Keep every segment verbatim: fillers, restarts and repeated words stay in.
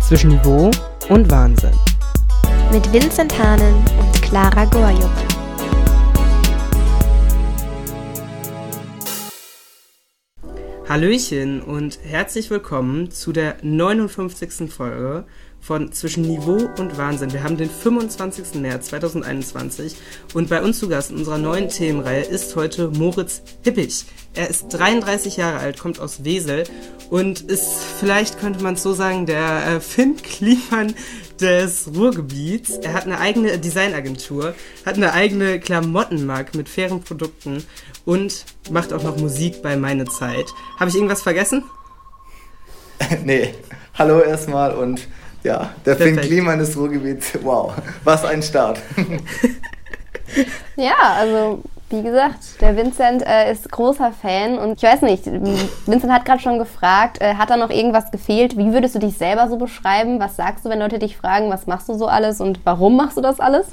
zwischen Niveau und Wahnsinn. Mit Vincent Hahnen und Clara Gorjup. Hallöchen und herzlich willkommen zu der neunundfünfzigsten Folge von Zwischen Niveau und Wahnsinn. Wir haben den fünfundzwanzigsten März zweitausendeinundzwanzig und bei uns zu Gast in unserer neuen Themenreihe ist heute Moritz Hippich. Er ist dreiunddreißig Jahre alt, kommt aus Wesel und ist, vielleicht könnte man es so sagen, der äh, Finn Kliman des Ruhrgebiets. Er hat eine eigene Designagentur, hat eine eigene Klamottenmarke mit fairen Produkten und macht auch noch Musik bei Meine Zeit. Habe ich irgendwas vergessen? Nee, hallo erstmal und ja, der Perfekt. Finn Kliman des Ruhrgebiets, wow, was ein Start. Ja, also wie gesagt, der Vincent äh, ist großer Fan und ich weiß nicht, Vincent hat gerade schon gefragt, äh, hat da noch irgendwas gefehlt? Wie würdest du dich selber so beschreiben? Was sagst du, wenn Leute dich fragen, was machst du so alles und warum machst du das alles?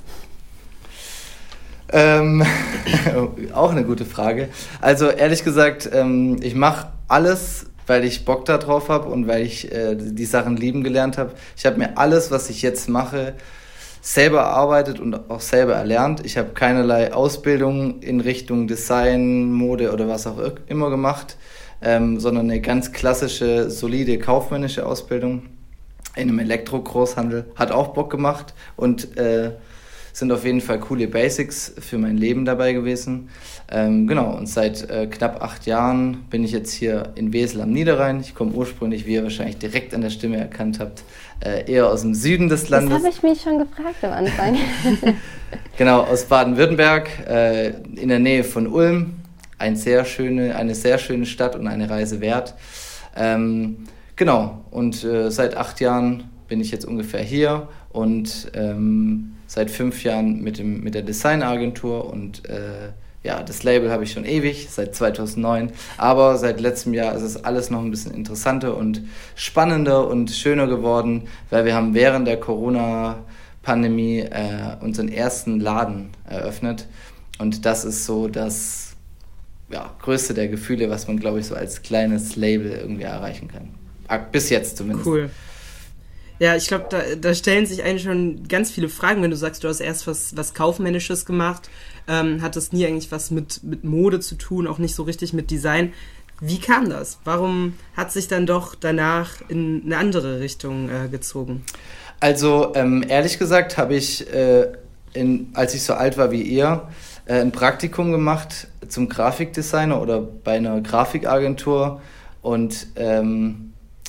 Ähm, auch eine gute Frage. Also ehrlich gesagt, ähm, ich mache alles, weil ich Bock da drauf habe und weil ich äh, die Sachen lieben gelernt habe. Ich habe mir alles, was ich jetzt mache, selber erarbeitet und auch selber erlernt. Ich habe keinerlei Ausbildung in Richtung Design, Mode oder was auch immer gemacht, ähm, sondern eine ganz klassische, solide kaufmännische Ausbildung in einem Elektro-Großhandel. Hat auch Bock gemacht und äh, sind auf jeden Fall coole Basics für mein Leben dabei gewesen. Ähm, genau, und seit äh, knapp acht Jahren bin ich jetzt hier in Wesel am Niederrhein. Ich komme ursprünglich, wie ihr wahrscheinlich direkt an der Stimme erkannt habt, äh, eher aus dem Süden des Landes. Das habe ich mich schon gefragt am Anfang. Genau, aus Baden-Württemberg, äh, in der Nähe von Ulm. Ein sehr schöne, eine sehr schöne Stadt und eine Reise wert. Ähm, genau, und äh, seit acht Jahren bin ich jetzt ungefähr hier und ähm, seit fünf Jahren mit, dem, mit der Designagentur und äh, ja, das Label habe ich schon ewig, seit zweitausendneun, aber seit letztem Jahr ist es alles noch ein bisschen interessanter und spannender und schöner geworden, weil wir haben während der Corona-Pandemie äh, unseren ersten Laden eröffnet und das ist so das ja, größte der Gefühle, was man, glaube ich, so als kleines Label irgendwie erreichen kann. Bis jetzt zumindest. Cool. Ja, ich glaube, da, da stellen sich eigentlich schon ganz viele Fragen, wenn du sagst, du hast erst was, was Kaufmännisches gemacht, ähm, hattest nie eigentlich was mit, mit Mode zu tun, auch nicht so richtig mit Design. Wie kam das? Warum hat sich dann doch danach in eine andere Richtung äh, gezogen? Also ähm, ehrlich gesagt habe ich, äh, in, als ich so alt war wie ihr, äh, ein Praktikum gemacht zum Grafikdesigner oder bei einer Grafikagentur und ähm,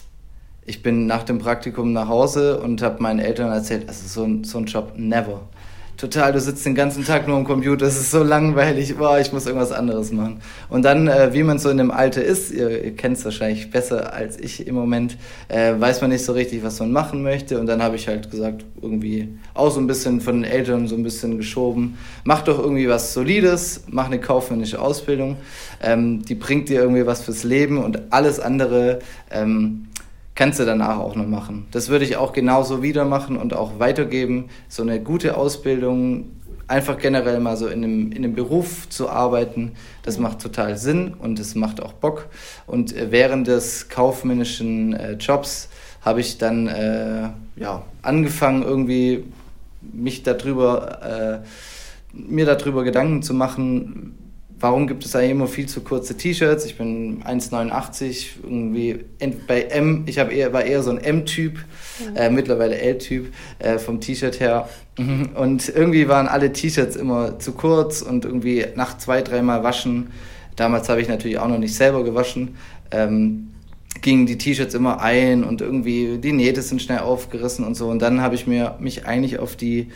ich bin nach dem Praktikum nach Hause und habe meinen Eltern erzählt, also so ein, so ein Job, never. Total, du sitzt den ganzen Tag nur am Computer, es ist so langweilig, boah, ich muss irgendwas anderes machen. Und dann, äh, wie man so in dem Alter ist, ihr, ihr kennt es wahrscheinlich besser als ich im Moment, äh, weiß man nicht so richtig, was man machen möchte. Und dann habe ich halt gesagt, irgendwie auch so ein bisschen von den Eltern so ein bisschen geschoben, mach doch irgendwie was Solides, mach eine kaufmännische Ausbildung, ähm, die bringt dir irgendwie was fürs Leben und alles andere ähm, kannst du danach auch noch machen. Das würde ich auch genauso wieder machen und auch weitergeben. So eine gute Ausbildung, einfach generell mal so in einem, in einem Beruf zu arbeiten, das macht total Sinn und es macht auch Bock. Und während des kaufmännischen äh, Jobs habe ich dann äh, ja, angefangen, irgendwie mich darüber, äh, mir darüber Gedanken zu machen, warum gibt es eigentlich immer viel zu kurze T-Shirts? Ich bin eins Komma neunundachtzig, irgendwie bei M, ich hab eher, war eher so ein M-Typ, ja. äh, mittlerweile L-Typ äh, vom T-Shirt her. Und irgendwie waren alle T-Shirts immer zu kurz und irgendwie nach zwei, dreimal waschen, damals habe ich natürlich auch noch nicht selber gewaschen, ähm, gingen die T-Shirts immer ein und irgendwie die Nähte sind schnell aufgerissen und so. Und dann habe ich mir mich eigentlich auf die,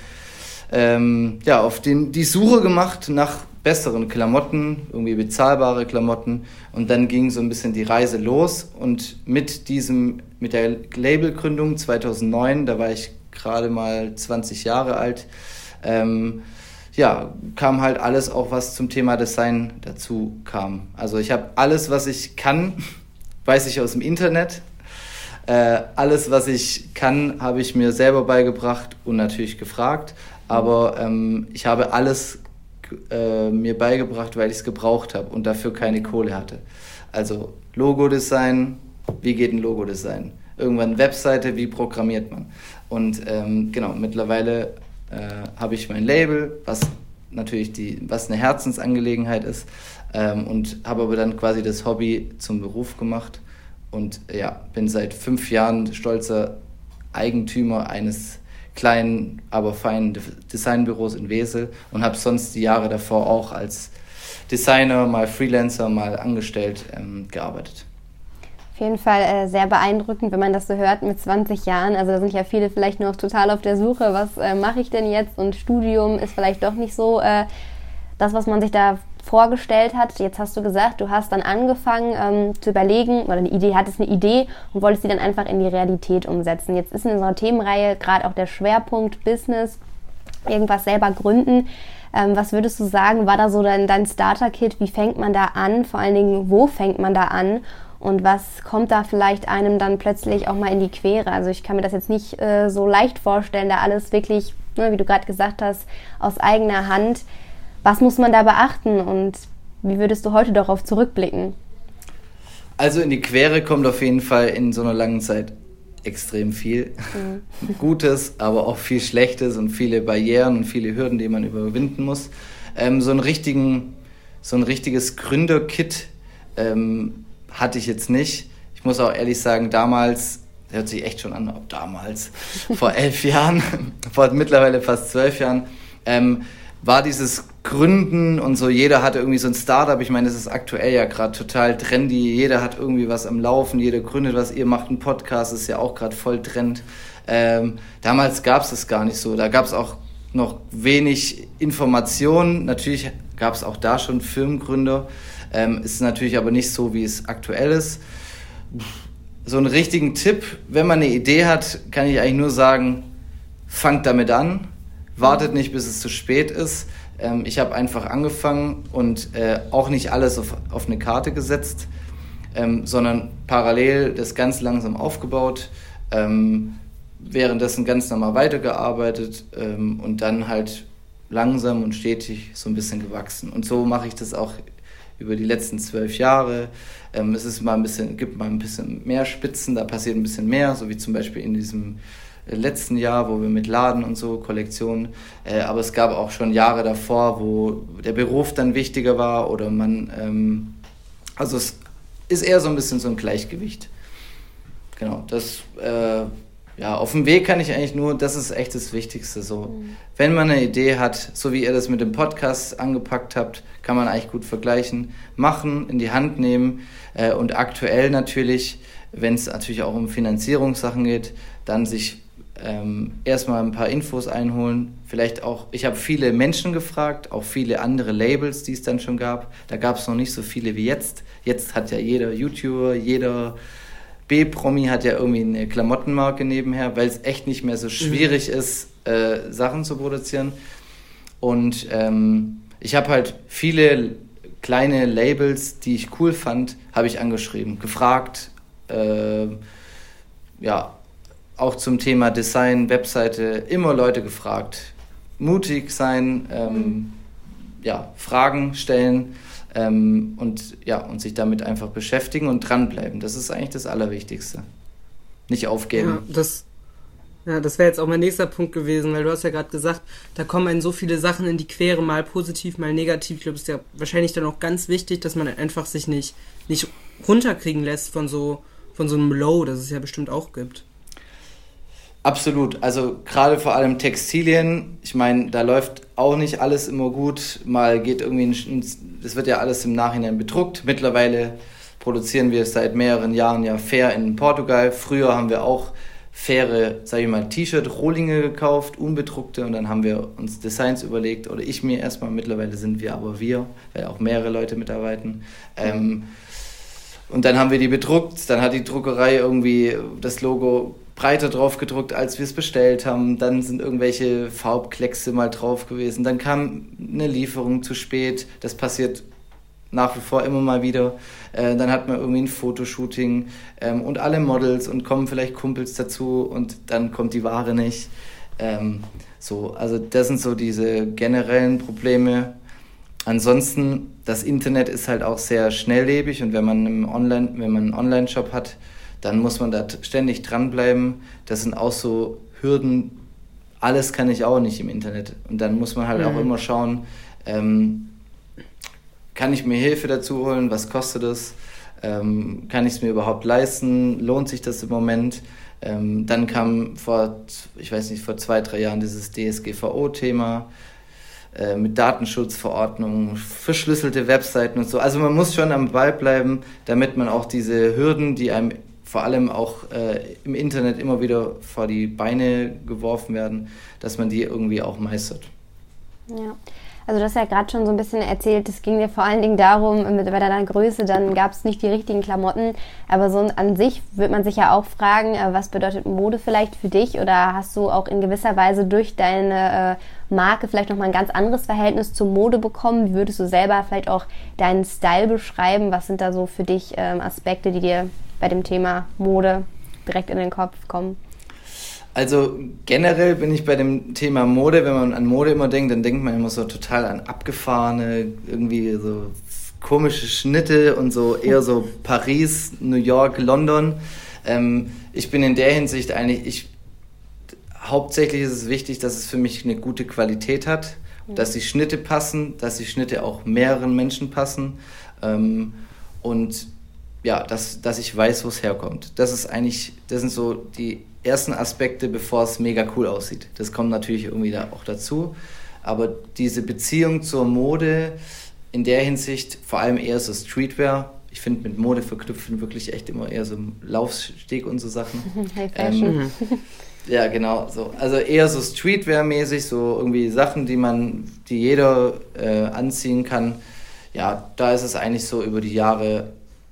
ähm, ja, auf den, die Suche gemacht nach besseren Klamotten, irgendwie bezahlbare Klamotten und dann ging so ein bisschen die Reise los und mit diesem, mit der Labelgründung zweitausendneun, da war ich gerade mal zwanzig Jahre alt, ähm, ja, kam halt alles auch, was zum Thema Design dazu kam. Also ich habe alles, was ich kann, weiß ich aus dem Internet, äh, alles, was ich kann, habe ich mir selber beigebracht und natürlich gefragt, aber ähm, ich habe alles Äh, mir beigebracht, weil ich es gebraucht habe und dafür keine Kohle hatte. Also Logodesign, wie geht ein Logodesign? irgendwann Webseite, wie programmiert man. Und ähm, genau, mittlerweile äh, habe ich mein Label, was natürlich die, was eine Herzensangelegenheit ist, ähm, und habe aber dann quasi das Hobby zum Beruf gemacht und ja, bin seit fünf Jahren stolzer Eigentümer eines kleinen, aber feinen Designbüros in Wesel und habe sonst die Jahre davor auch als Designer, mal Freelancer, mal angestellt ähm, gearbeitet. Auf jeden Fall äh, sehr beeindruckend, wenn man das so hört mit zwanzig Jahren. Also da sind ja viele vielleicht noch total auf der Suche, was äh, mache ich denn jetzt? Und Studium ist vielleicht doch nicht so äh, das, was man sich da vorgestellt hat. Jetzt hast du gesagt, du hast dann angefangen ähm, zu überlegen, oder eine Idee, hattest eine Idee und wolltest die dann einfach in die Realität umsetzen. Jetzt ist in unserer Themenreihe gerade auch der Schwerpunkt Business, irgendwas selber gründen. Ähm, was würdest du sagen, war da so dein, dein Starter-Kit? Wie fängt man da an? Vor allen Dingen, wo fängt man da an? Und was kommt da vielleicht einem dann plötzlich auch mal in die Quere? Also ich kann mir das jetzt nicht äh, so leicht vorstellen, da alles wirklich, ne, wie du gerade gesagt hast, aus eigener Hand. Was muss man da beachten und wie würdest du heute darauf zurückblicken? Also in die Quere kommt auf jeden Fall in so einer langen Zeit extrem viel. Mhm. Gutes, aber auch viel Schlechtes und viele Barrieren und viele Hürden, die man überwinden muss. Ähm, so, einen richtigen, so ein richtiges Gründerkit ähm, hatte ich jetzt nicht. Ich muss auch ehrlich sagen, damals, hört sich echt schon an, ob damals, vor elf Jahren, vor mittlerweile fast zwölf Jahren, ähm, war dieses Gründen und so, jeder hatte irgendwie so ein Startup. Ich meine, das ist aktuell ja gerade total trendy. Jeder hat irgendwie was am Laufen, jeder gründet was. Ihr macht einen Podcast, ist ja auch gerade voll Trend. Ähm, damals gab es das gar nicht so. Da gab es auch noch wenig Informationen. Natürlich gab es auch da schon Firmengründer. Ähm, ist natürlich aber nicht so, wie es aktuell ist. So einen richtigen Tipp, wenn man eine Idee hat, kann ich eigentlich nur sagen, fangt damit an. Wartet nicht, bis es zu spät ist. Ähm, ich habe einfach angefangen und äh, auch nicht alles auf, auf eine Karte gesetzt, ähm, sondern parallel das ganz langsam aufgebaut, ähm, währenddessen ganz normal weitergearbeitet ähm, und dann halt langsam und stetig so ein bisschen gewachsen. Und so mache ich das auch über die letzten zwölf Jahre. Ähm, es ist mal ein bisschen, gibt mal ein bisschen mehr Spitzen, da passiert ein bisschen mehr, so wie zum Beispiel in diesem letzten Jahr, wo wir mit Laden und so, Kollektionen, äh, aber es gab auch schon Jahre davor, wo der Beruf dann wichtiger war oder man, ähm, also es ist eher so ein bisschen so ein Gleichgewicht. Genau, das, äh, ja, auf dem Weg kann ich eigentlich nur, das ist echt das Wichtigste, so. Mhm. Wenn man eine Idee hat, so wie ihr das mit dem Podcast angepackt habt, kann man eigentlich gut vergleichen, machen, in die Hand nehmen äh, und aktuell natürlich, wenn es natürlich auch um Finanzierungssachen geht, dann sich Ähm, erstmal ein paar Infos einholen, vielleicht auch, ich habe viele Menschen gefragt, auch viele andere Labels, die es dann schon gab, da gab es noch nicht so viele wie jetzt, jetzt hat ja jeder YouTuber, jeder B-Promi hat ja irgendwie eine Klamottenmarke nebenher, weil es echt nicht mehr so schwierig mhm. ist, äh, Sachen zu produzieren und ähm, ich habe halt viele kleine Labels, die ich cool fand, habe ich angeschrieben, gefragt, äh, ja, auch zum Thema Design, Webseite, immer Leute gefragt. Mutig sein, ähm, mhm. ja, Fragen stellen ähm, und, ja, und sich damit einfach beschäftigen und dranbleiben. Das ist eigentlich das Allerwichtigste. Nicht aufgeben. Ja, das, ja, das wäre jetzt auch mein nächster Punkt gewesen, weil du hast ja gerade gesagt, da kommen einem so viele Sachen in die Quere, mal positiv, mal negativ. Ich glaube, es ist ja wahrscheinlich dann auch ganz wichtig, dass man einfach sich nicht, nicht runterkriegen lässt von so, von so einem Low, das es ja bestimmt auch gibt. Absolut, also gerade vor allem Textilien, ich meine, da läuft auch nicht alles immer gut, mal geht irgendwie, ein, das wird ja alles im Nachhinein bedruckt, mittlerweile produzieren wir seit mehreren Jahren ja fair in Portugal, früher haben wir auch faire, sage ich mal, T-Shirt-Rohlinge gekauft, unbedruckte und dann haben wir uns Designs überlegt, oder ich mir erstmal, mittlerweile sind wir aber wir, weil auch mehrere Leute mitarbeiten, ähm, und dann haben wir die bedruckt, dann hat die Druckerei irgendwie das Logo breiter drauf gedruckt, als wir es bestellt haben. Dann sind irgendwelche Farbkleckse mal drauf gewesen. Dann kam eine Lieferung zu spät. Das passiert nach wie vor immer mal wieder. Äh, dann hat man irgendwie ein Fotoshooting ähm, und alle Models und kommen vielleicht Kumpels dazu und dann kommt die Ware nicht. Ähm, so, also das sind so diese generellen Probleme. Ansonsten, das Internet ist halt auch sehr schnelllebig und wenn man, im Online, wenn man einen Online-Shop hat, dann muss man da t- ständig dranbleiben. Das sind auch so Hürden, alles kann ich auch nicht im Internet. Und dann muss man halt mhm. auch immer schauen, ähm, kann ich mir Hilfe dazu holen, was kostet es, ähm, kann ich es mir überhaupt leisten, lohnt sich das im Moment? Ähm, dann kam vor, ich weiß nicht, vor zwei, drei Jahren dieses D S G V O-Thema äh, mit Datenschutzverordnungen, verschlüsselte Webseiten und so. Also man muss schon am Ball bleiben, damit man auch diese Hürden, die einem vor allem auch äh, im Internet immer wieder vor die Beine geworfen werden, dass man die irgendwie auch meistert. Ja. Also du hast ja gerade schon so ein bisschen erzählt, es ging dir vor allen Dingen darum, mit, bei deiner Größe, dann gab es nicht die richtigen Klamotten, aber so an sich wird man sich ja auch fragen, was bedeutet Mode vielleicht für dich, oder hast du auch in gewisser Weise durch deine äh, Marke vielleicht nochmal ein ganz anderes Verhältnis zur Mode bekommen? Wie würdest du selber vielleicht auch deinen Style beschreiben? Was sind da so für dich ähm, Aspekte, die dir bei dem Thema Mode direkt in den Kopf kommen? Also generell bin ich bei dem Thema Mode, wenn man an Mode immer denkt, dann denkt man immer so total an abgefahrene, irgendwie so komische Schnitte und so eher so Paris, New York, London. Ähm, ich bin in der Hinsicht eigentlich, ich, hauptsächlich ist es wichtig, dass es für mich eine gute Qualität hat, mhm. dass die Schnitte passen, dass die Schnitte auch mehreren Menschen passen ähm, und ja, dass, dass ich weiß, wo es herkommt. Das ist eigentlich, das sind so die ersten Aspekte, bevor es mega cool aussieht. Das kommt natürlich irgendwie da auch dazu. Aber diese Beziehung zur Mode in der Hinsicht, vor allem eher so Streetwear, ich finde mit Mode verknüpfen wirklich echt immer eher so Laufsteg und so Sachen. Hey, Fashion. Ähm, ja, genau. So. Also eher so Streetwear-mäßig, so irgendwie Sachen, die man, die jeder äh, anziehen kann. Ja, da ist es eigentlich so über die Jahre,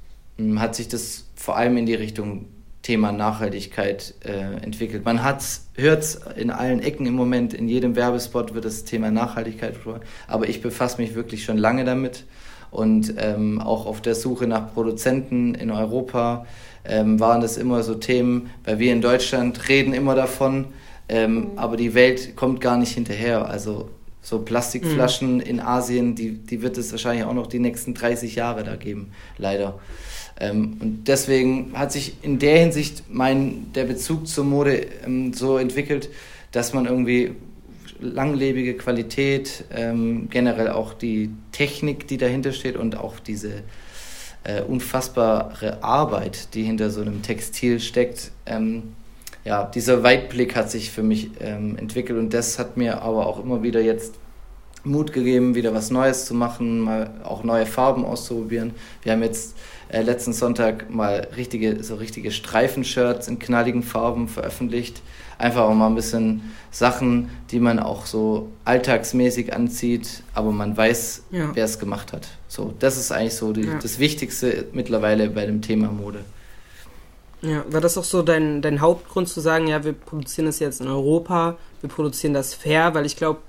mh, hat sich das vor allem in die Richtung Thema Nachhaltigkeit äh, entwickelt. Man hört es in allen Ecken im Moment, in jedem Werbespot wird das Thema Nachhaltigkeit besprochen, aber ich befasse mich wirklich schon lange damit und ähm, auch auf der Suche nach Produzenten in Europa ähm, waren das immer so Themen, weil wir in Deutschland reden immer davon, ähm, mhm. aber die Welt kommt gar nicht hinterher. Also so Plastikflaschen mhm. in Asien, die, die wird es wahrscheinlich auch noch die nächsten dreißig Jahre da geben, leider. Ähm, und deswegen hat sich in der Hinsicht mein, der Bezug zur Mode ähm, so entwickelt, dass man irgendwie langlebige Qualität, ähm, generell auch die Technik, die dahinter steht und auch diese äh, unfassbare Arbeit, die hinter so einem Textil steckt, ähm, ja, dieser Weitblick hat sich für mich ähm, entwickelt und das hat mir aber auch immer wieder jetzt Mut gegeben, wieder was Neues zu machen, mal auch neue Farben auszuprobieren. Wir haben jetzt äh, letzten Sonntag mal richtige, so richtige Streifen-Shirts in knalligen Farben veröffentlicht. Einfach auch mal ein bisschen Sachen, die man auch so alltagsmäßig anzieht, aber man weiß, ja. wer es gemacht hat. So, das ist eigentlich so die, ja. das Wichtigste mittlerweile bei dem Thema Mode. Ja, war das auch so dein, dein Hauptgrund zu sagen, ja, wir produzieren das jetzt in Europa, wir produzieren das fair, weil ich glaube,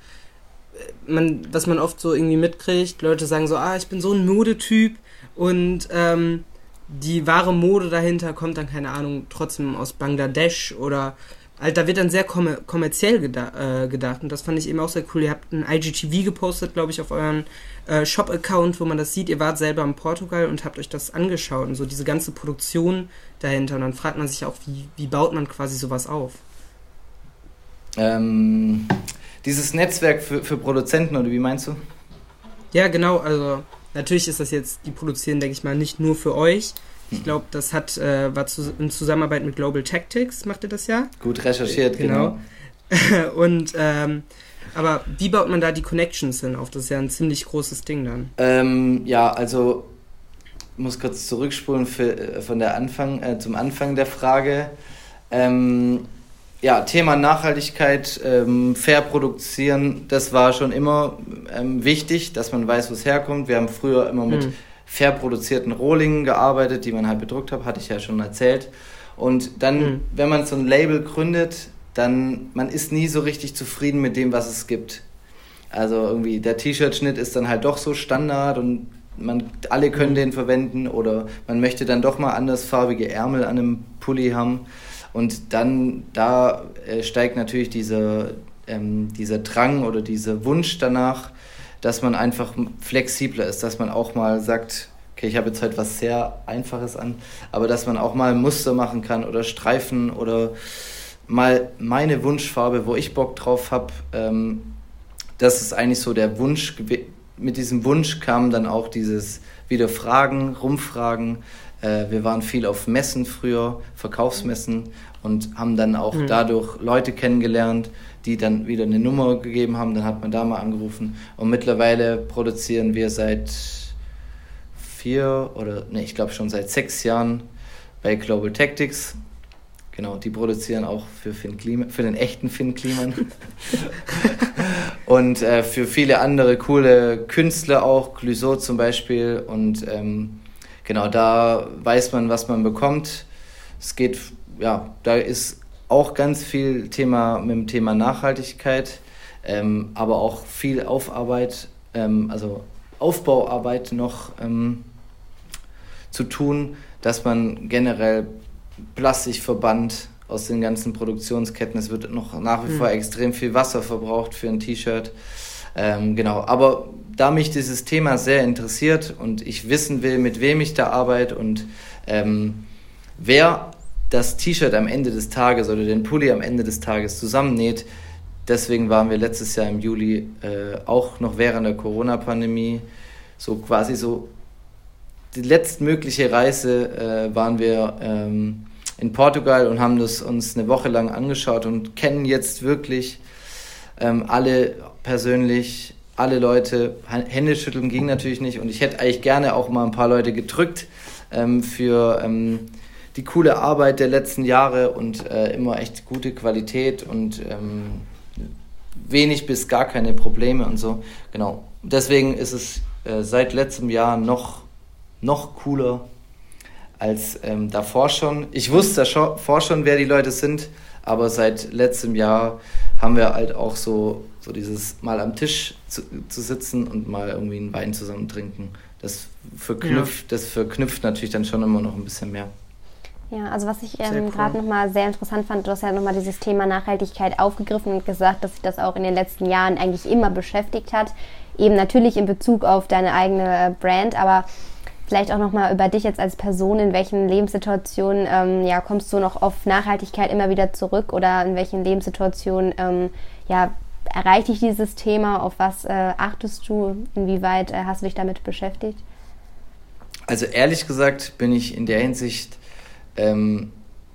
man, was man oft so irgendwie mitkriegt, Leute sagen so, ah, ich bin so ein Modetyp und ähm, die wahre Mode dahinter kommt dann, keine Ahnung, trotzdem aus Bangladesch oder halt, da wird dann sehr kommer- kommerziell geda- äh, gedacht und das fand ich eben auch sehr cool. Ihr habt ein I G T V gepostet, glaube ich, auf euren äh, Shop-Account, wo man das sieht. Ihr wart selber in Portugal und habt euch das angeschaut und so diese ganze Produktion dahinter und dann fragt man sich auch, wie, wie baut man quasi sowas auf? Ähm... Dieses Netzwerk für, für Produzenten, oder wie meinst du? Ja, genau, also natürlich ist das jetzt, die produzieren, denke ich mal, nicht nur für euch. Ich glaube, das hat äh, war zu, in Zusammenarbeit mit Global Tactics, macht ihr das ja? Gut recherchiert, genau. genau. Und, ähm, aber wie baut man da die Connections hin auf? Das ist ja ein ziemlich großes Ding dann. Ähm, ja, also, ich muss kurz zurückspulen für, von der Anfang, äh, zum Anfang der Frage. Ähm, Ja, Thema Nachhaltigkeit, ähm, fair produzieren, das war schon immer ähm, wichtig, dass man weiß, wo es herkommt. Wir haben früher immer mit mhm. fair produzierten Rohlingen gearbeitet, die man halt bedruckt hat, hatte ich ja schon erzählt. Und dann, mhm. wenn man so ein Label gründet, dann, man ist nie so richtig zufrieden mit dem, was es gibt. Also irgendwie der T-Shirt-Schnitt ist dann halt doch so Standard und man, alle können den verwenden oder man möchte dann doch mal andersfarbige Ärmel an einem Pulli haben. Und dann, da äh, steigt natürlich dieser, ähm, dieser Drang oder dieser Wunsch danach, dass man einfach flexibler ist, dass man auch mal sagt, okay, ich habe jetzt heute was sehr Einfaches an, aber dass man auch mal Muster machen kann oder Streifen oder mal meine Wunschfarbe, wo ich Bock drauf habe. Ähm, das ist eigentlich so der Wunsch. Mit diesem Wunsch kam dann auch dieses wieder Fragen, rumfragen. Äh, wir waren viel auf Messen früher, Verkaufsmessen, und haben dann auch mhm. dadurch Leute kennengelernt, die dann wieder eine Nummer gegeben haben. Dann hat man da mal angerufen. Und mittlerweile produzieren wir seit vier oder, ne, ich glaube schon seit sechs Jahren bei Global Tactics. Genau, die produzieren auch für Finn Kliman, für den echten Finn Kliman. Und äh, für viele andere coole Künstler auch, Clouseau zum Beispiel. Und ähm, genau, da weiß man, was man bekommt. Es geht, ja, da ist auch ganz viel Thema mit dem Thema Nachhaltigkeit, ähm, aber auch viel Aufarbeit, ähm, also Aufbauarbeit noch ähm, zu tun, dass man generell Plastik verbannt aus den ganzen Produktionsketten. Es wird noch nach wie mhm. vor extrem viel Wasser verbraucht für ein T-Shirt. Ähm, genau, aber da mich dieses Thema sehr interessiert und ich wissen will, mit wem ich da arbeite und ähm, wer das T-Shirt am Ende des Tages oder den Pulli am Ende des Tages zusammennäht, deswegen waren wir letztes Jahr im Juli äh, auch noch während der Corona-Pandemie so quasi so die letztmögliche Reise äh, waren wir ähm, in Portugal und haben das uns eine Woche lang angeschaut und kennen jetzt wirklich ähm, alle persönlich, alle Leute. Hände schütteln ging natürlich nicht und ich hätte eigentlich gerne auch mal ein paar Leute gedrückt ähm, für ähm, die coole Arbeit der letzten Jahre und äh, immer echt gute Qualität und ähm, wenig bis gar keine Probleme und so. Genau. Deswegen ist es äh, seit letztem Jahr noch noch cooler als ähm, davor schon. Ich wusste davor schon, wer die Leute sind, aber seit letztem Jahr haben wir halt auch so, so dieses mal am Tisch zu, zu sitzen und mal irgendwie einen Wein zusammen trinken. Das verknüpft, ja. das verknüpft natürlich dann schon immer noch ein bisschen mehr. Ja, also was ich ähm, cool. gerade nochmal sehr interessant fand, du hast ja nochmal dieses Thema Nachhaltigkeit aufgegriffen und gesagt, dass sich das auch in den letzten Jahren eigentlich immer beschäftigt hat. Eben natürlich in Bezug auf deine eigene Brand, aber vielleicht auch nochmal über dich jetzt als Person, in welchen Lebenssituationen ähm, ja, kommst du noch auf Nachhaltigkeit immer wieder zurück oder in welchen Lebenssituationen ähm, ja, erreicht dich dieses Thema, auf was äh, achtest du, inwieweit äh, hast du dich damit beschäftigt? Also ehrlich gesagt bin ich in der Hinsicht ähm,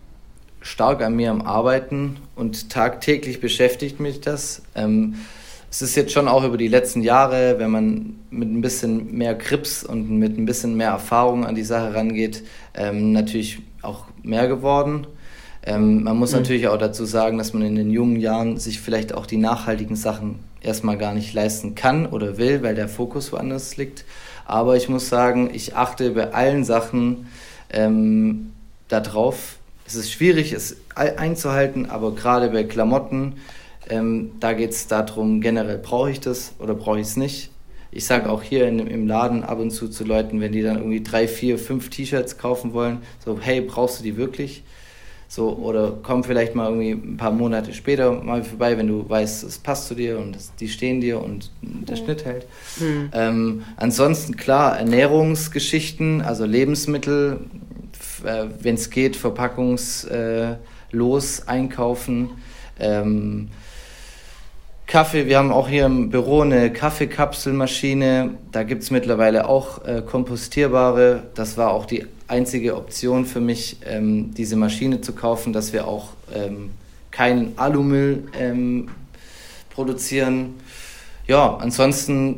stark an mir am Arbeiten und tagtäglich beschäftigt mich das. Ähm, Es ist jetzt schon auch über die letzten Jahre, wenn man mit ein bisschen mehr Grips und mit ein bisschen mehr Erfahrung an die Sache rangeht, ähm, natürlich auch mehr geworden. Ähm, man muss mhm. natürlich auch dazu sagen, dass man in den jungen Jahren sich vielleicht auch die nachhaltigen Sachen erstmal gar nicht leisten kann oder will, weil der Fokus woanders liegt. Aber ich muss sagen, ich achte bei allen Sachen ähm, darauf. Es ist schwierig, es einzuhalten, aber gerade bei Klamotten, Ähm, da geht es darum, generell brauche ich das oder brauche ich es nicht. Ich sage auch hier in, im Laden ab und zu zu Leuten, wenn die dann irgendwie drei, vier, fünf T-Shirts kaufen wollen, so, hey, brauchst du die wirklich? So, oder komm vielleicht mal irgendwie ein paar Monate später mal vorbei, wenn du weißt, es passt zu dir und das, die stehen dir und der mhm. Schnitt hält. Mhm. Ähm, ansonsten klar, Ernährungsgeschichten, also Lebensmittel, äh, wenn es geht, verpackungslos äh, einkaufen. Ähm, Kaffee, wir haben auch hier im Büro eine Kaffeekapselmaschine, da gibt es mittlerweile auch äh, kompostierbare. Das war auch die einzige Option für mich, ähm, diese Maschine zu kaufen, dass wir auch ähm, keinen Alumüll ähm, produzieren. Ja, ansonsten,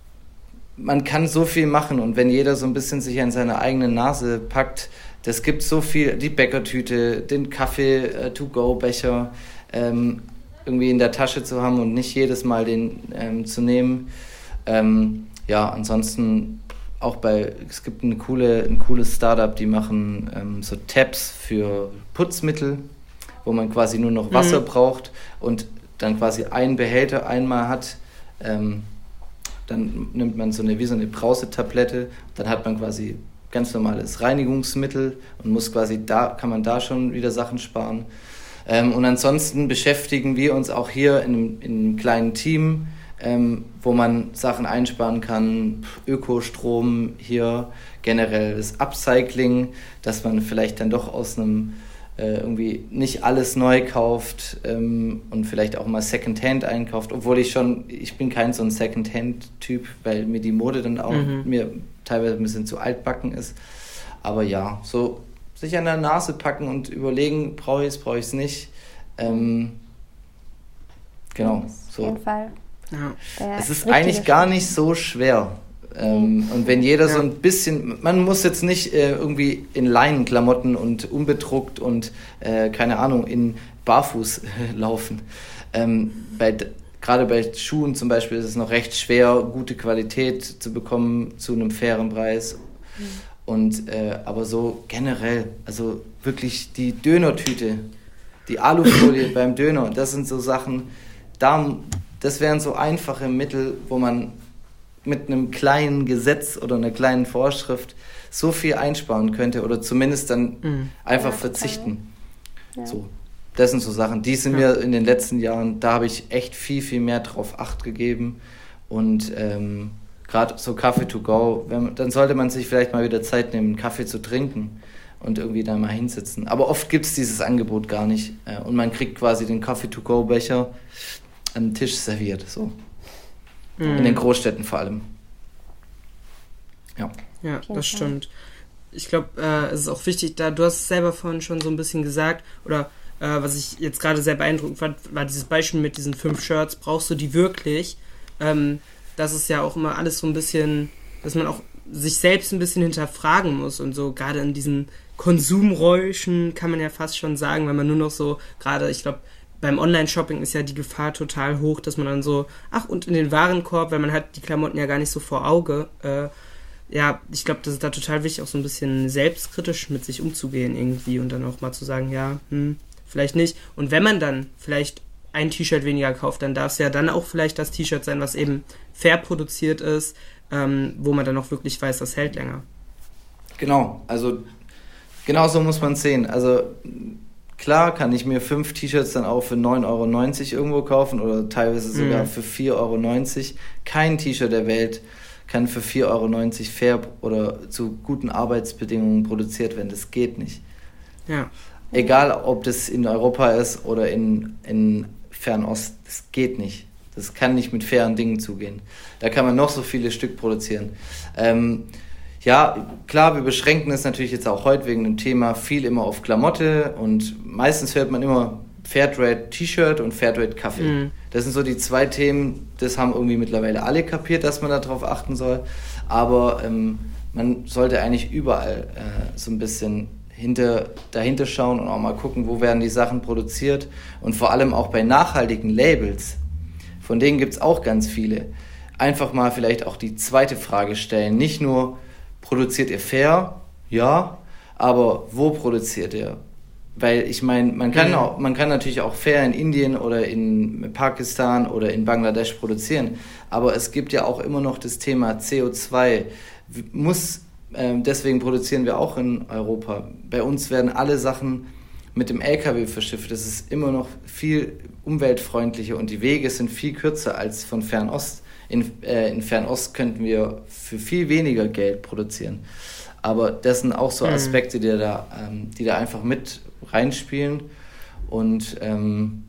man kann so viel machen und wenn jeder so ein bisschen sich an seine eigene Nase packt, das gibt so viel, die Bäckertüte, den Kaffee-to-go-Becher, ähm, irgendwie in der Tasche zu haben und nicht jedes Mal den ähm, zu nehmen. Ähm, ja, ansonsten auch bei, es gibt eine coole, ein cooles Startup, die machen ähm, so Tabs für Putzmittel, wo man quasi nur noch Wasser mhm. braucht und dann quasi einen Behälter einmal hat. Ähm, dann nimmt man so eine, wie so eine Brausetablette, dann hat man quasi ganz normales Reinigungsmittel und muss quasi da, kann man da schon wieder Sachen sparen. Ähm, und ansonsten beschäftigen wir uns auch hier in einem, in einem kleinen Team ähm, wo man Sachen einsparen kann, Ökostrom hier, generell das Upcycling, dass man vielleicht dann doch aus einem äh, irgendwie nicht alles neu kauft ähm, und vielleicht auch mal Secondhand einkauft, obwohl ich schon, ich bin kein so ein Secondhand-Typ, weil mir die Mode dann auch mhm. mir teilweise ein bisschen zu altbacken ist. Aber ja, so sich an der Nase packen und überlegen, brauche ich es, brauche ich es nicht. Ähm, genau. So. Auf jeden Fall. Ja. Es ist eigentlich gar nicht so schwer. Ähm, und wenn jeder ja. so ein bisschen, man muss jetzt nicht äh, irgendwie in Leinenklamotten und unbedruckt und äh, keine Ahnung, in Barfuß äh, laufen. Ähm, bei, gerade bei Schuhen zum Beispiel ist es noch recht schwer, gute Qualität zu bekommen zu einem fairen Preis. Mhm. Und, äh, aber so generell, also wirklich die Dönertüte, die Alufolie beim Döner, das sind so Sachen, da, das wären so einfache Mittel, wo man mit einem kleinen Gesetz oder einer kleinen Vorschrift so viel einsparen könnte oder zumindest dann mhm. einfach ja, verzichten. Ja. So, das sind so Sachen, die sind ja. mir in den letzten Jahren, da habe ich echt viel, viel mehr drauf Acht gegeben und ähm, gerade so Kaffee to go, wenn, dann sollte man sich vielleicht mal wieder Zeit nehmen, einen Kaffee zu trinken und irgendwie da mal hinsitzen. Aber oft gibt es dieses Angebot gar nicht äh, und man kriegt quasi den Kaffee to go Becher an den Tisch serviert, so. In den Großstädten vor allem. Ja, ja, das stimmt. Ich glaube, äh, es ist auch wichtig, da du hast es selber vorhin schon so ein bisschen gesagt, oder äh, was ich jetzt gerade sehr beeindruckend fand, war dieses Beispiel mit diesen fünf Shirts. Brauchst du die wirklich? Ähm, das ist ja auch immer alles so ein bisschen, dass man auch sich selbst ein bisschen hinterfragen muss und so, gerade in diesen Konsumräuschen kann man ja fast schon sagen, wenn man nur noch so, gerade, ich glaube, beim Online-Shopping ist ja die Gefahr total hoch, dass man dann so, ach, und in den Warenkorb, weil man hat die Klamotten ja gar nicht so vor Auge. Äh, ja, ich glaube, das ist da total wichtig, auch so ein bisschen selbstkritisch mit sich umzugehen irgendwie und dann auch mal zu sagen, ja, hm, vielleicht nicht. Und wenn man dann vielleicht ein T-Shirt weniger kauft, dann darf es ja dann auch vielleicht das T-Shirt sein, was eben fair produziert ist, ähm, wo man dann auch wirklich weiß, das hält länger. Genau, also genau so muss man es sehen. Also klar kann ich mir fünf T-Shirts dann auch für neun Euro neunzig irgendwo kaufen oder teilweise sogar mm. für vier Euro neunzig. Kein T-Shirt der Welt kann für vier Euro neunzig fair oder zu guten Arbeitsbedingungen produziert werden. Das geht nicht. Ja. Egal, ob das in Europa ist oder in, in Fernost, das geht nicht. Das kann nicht mit fairen Dingen zugehen. Da kann man noch so viele Stück produzieren. Ähm, Ja, klar, wir beschränken es natürlich jetzt auch heute wegen dem Thema viel immer auf Klamotte und meistens hört man immer Fairtrade T-Shirt und Fairtrade Kaffee. Mhm. Das sind so die zwei Themen, das haben irgendwie mittlerweile alle kapiert, dass man darauf achten soll, aber ähm, man sollte eigentlich überall äh, so ein bisschen hinter, dahinter schauen und auch mal gucken, wo werden die Sachen produziert und vor allem auch bei nachhaltigen Labels, von denen gibt es auch ganz viele, einfach mal vielleicht auch die zweite Frage stellen, nicht nur produziert ihr fair? Ja, aber wo produziert ihr? Weil ich meine, man kann auch, man kann natürlich auch fair in Indien oder in Pakistan oder in Bangladesch produzieren, aber es gibt ja auch immer noch das Thema C O zwei. Muss, äh, deswegen produzieren wir auch in Europa. Bei uns werden alle Sachen mit dem L K W verschifft. Das ist immer noch viel umweltfreundlicher und die Wege sind viel kürzer als von Fernost. In, äh, in Fernost könnten wir für viel weniger Geld produzieren. Aber das sind auch so Aspekte, die da, ähm, die da einfach mit reinspielen. Und ähm,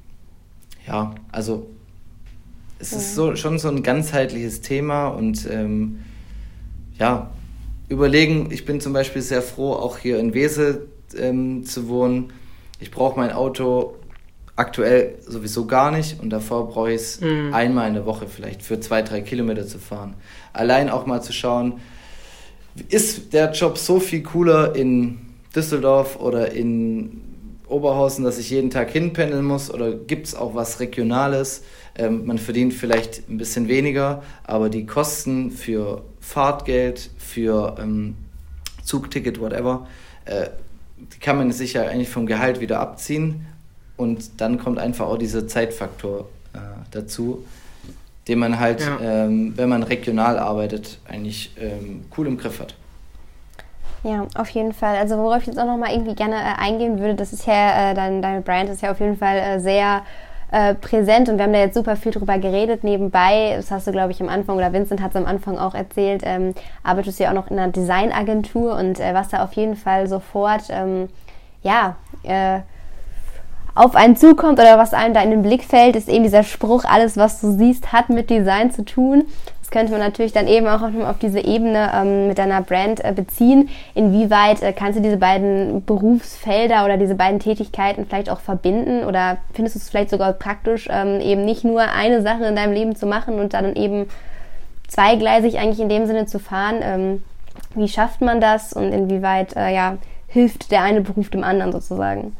ja, also es ja. ist so, schon so ein ganzheitliches Thema. Und ähm, ja, überlegen, ich bin zum Beispiel sehr froh, auch hier in Wesel ähm, zu wohnen. Ich brauche mein Auto aktuell sowieso gar nicht und davor brauche ich es mhm. einmal in der Woche vielleicht für zwei, drei Kilometer zu fahren. Allein auch mal zu schauen, ist der Job so viel cooler in Düsseldorf oder in Oberhausen, dass ich jeden Tag hinpendeln muss oder gibt es auch was Regionales? Ähm, man verdient vielleicht ein bisschen weniger, aber die Kosten für Fahrtgeld, für ähm, Zugticket, whatever, äh, die kann man sich ja eigentlich vom Gehalt wieder abziehen. Und dann kommt einfach auch dieser Zeitfaktor äh, dazu, den man halt, ja. ähm, wenn man regional arbeitet, eigentlich ähm, cool im Griff hat. Ja, auf jeden Fall. Also worauf ich jetzt auch nochmal irgendwie gerne äh, eingehen würde, das ist ja, äh, dein, deine Brand ist ja auf jeden Fall äh, sehr äh, präsent und wir haben da jetzt super viel drüber geredet nebenbei. Das hast du, glaube ich, am Anfang, oder Vincent hat es am Anfang auch erzählt, ähm, arbeitest du ja auch noch in einer Designagentur und äh, was da auf jeden Fall sofort, ähm, ja, äh, auf einen zukommt oder was einem da in den Blick fällt, ist eben dieser Spruch, alles was du siehst, hat mit Design zu tun. Das könnte man natürlich dann eben auch auf diese Ebene ähm, mit deiner Brand äh, beziehen. Inwieweit äh, kannst du diese beiden Berufsfelder oder diese beiden Tätigkeiten vielleicht auch verbinden oder findest du es vielleicht sogar praktisch, ähm, eben nicht nur eine Sache in deinem Leben zu machen und dann eben zweigleisig eigentlich in dem Sinne zu fahren? Ähm, wie schafft man das und inwieweit äh, ja, hilft der eine Beruf dem anderen sozusagen?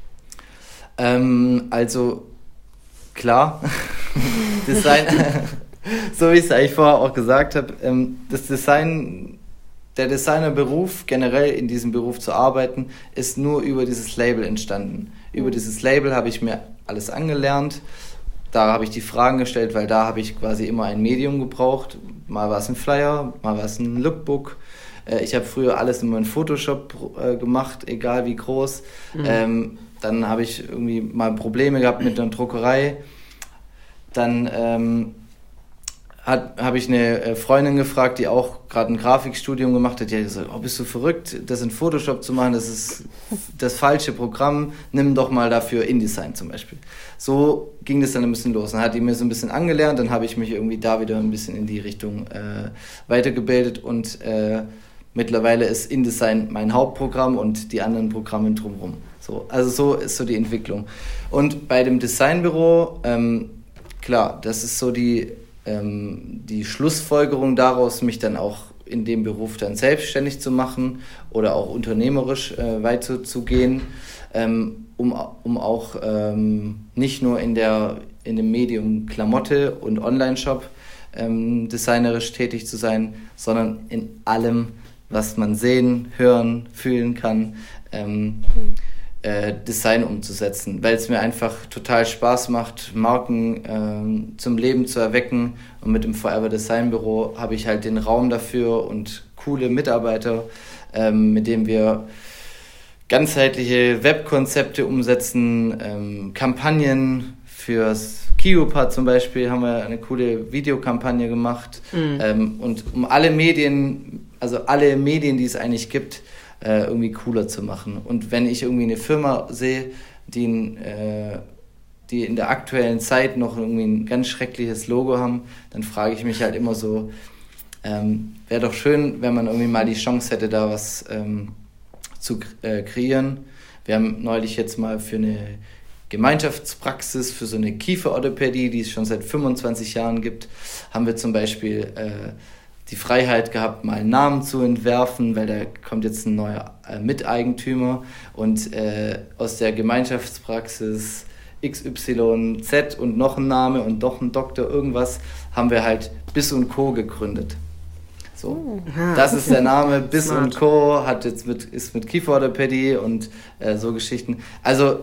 Ähm, also, klar, Design, so wie ich es eigentlich vorher auch gesagt habe, ähm, das Design, der Designerberuf, generell in diesem Beruf zu arbeiten, ist nur über dieses Label entstanden. Mhm. Über dieses Label habe ich mir alles angelernt, da habe ich die Fragen gestellt, weil da habe ich quasi immer ein Medium gebraucht. Mal war es ein Flyer, mal war es ein Lookbook. Äh, ich habe früher alles immer in Photoshop äh, gemacht, egal wie groß. Mhm. Ähm, Dann habe ich irgendwie mal Probleme gehabt mit der Druckerei. Dann ähm, habe ich eine Freundin gefragt, die auch gerade ein Grafikstudium gemacht hat. Die hat gesagt, oh, bist du verrückt, das in Photoshop zu machen? Das ist das falsche Programm. Nimm doch mal dafür InDesign zum Beispiel. So ging das dann ein bisschen los. Dann hat die mir so ein bisschen angelernt. Dann habe ich mich irgendwie da wieder ein bisschen in die Richtung äh, weitergebildet. Und äh, mittlerweile ist InDesign mein Hauptprogramm und die anderen Programme drumherum. So, also so ist so die Entwicklung. Und bei dem Designbüro, ähm, klar, das ist so die, ähm, die Schlussfolgerung daraus, mich dann auch in dem Beruf dann selbstständig zu machen oder auch unternehmerisch äh, weiterzugehen, ähm, um, um auch ähm, nicht nur in, der, in dem Medium Klamotte und Online-Shop ähm, designerisch tätig zu sein, sondern in allem, was man sehen, hören, fühlen kann, ähm, mhm. Design umzusetzen, weil es mir einfach total Spaß macht, Marken ähm, zum Leben zu erwecken. Und mit dem Forever Design Büro habe ich halt den Raum dafür und coole Mitarbeiter, ähm, mit denen wir ganzheitliche Webkonzepte umsetzen, ähm, Kampagnen fürs Kiopad zum Beispiel haben wir eine coole Videokampagne gemacht. Mhm. Ähm, und um alle Medien, also alle Medien, die es eigentlich gibt, irgendwie cooler zu machen. Und wenn ich irgendwie eine Firma sehe, die in, äh, die in der aktuellen Zeit noch irgendwie ein ganz schreckliches Logo haben, dann frage ich mich halt immer so, ähm, wäre doch schön, wenn man irgendwie mal die Chance hätte, da was ähm, zu äh, kreieren. Wir haben neulich jetzt mal für eine Gemeinschaftspraxis, für so eine Kieferorthopädie, die es schon seit fünfundzwanzig Jahren gibt, haben wir zum Beispiel äh, die Freiheit gehabt, mal einen Namen zu entwerfen, weil da kommt jetzt ein neuer äh, Miteigentümer und äh, aus der Gemeinschaftspraxis X Y Z und noch ein Name und doch ein Doktor irgendwas haben wir halt Biss und Co. gegründet. So, das ist der Name, Biss und Co. hat jetzt mit, ist mit Kieferorthopädie und äh, so Geschichten. Also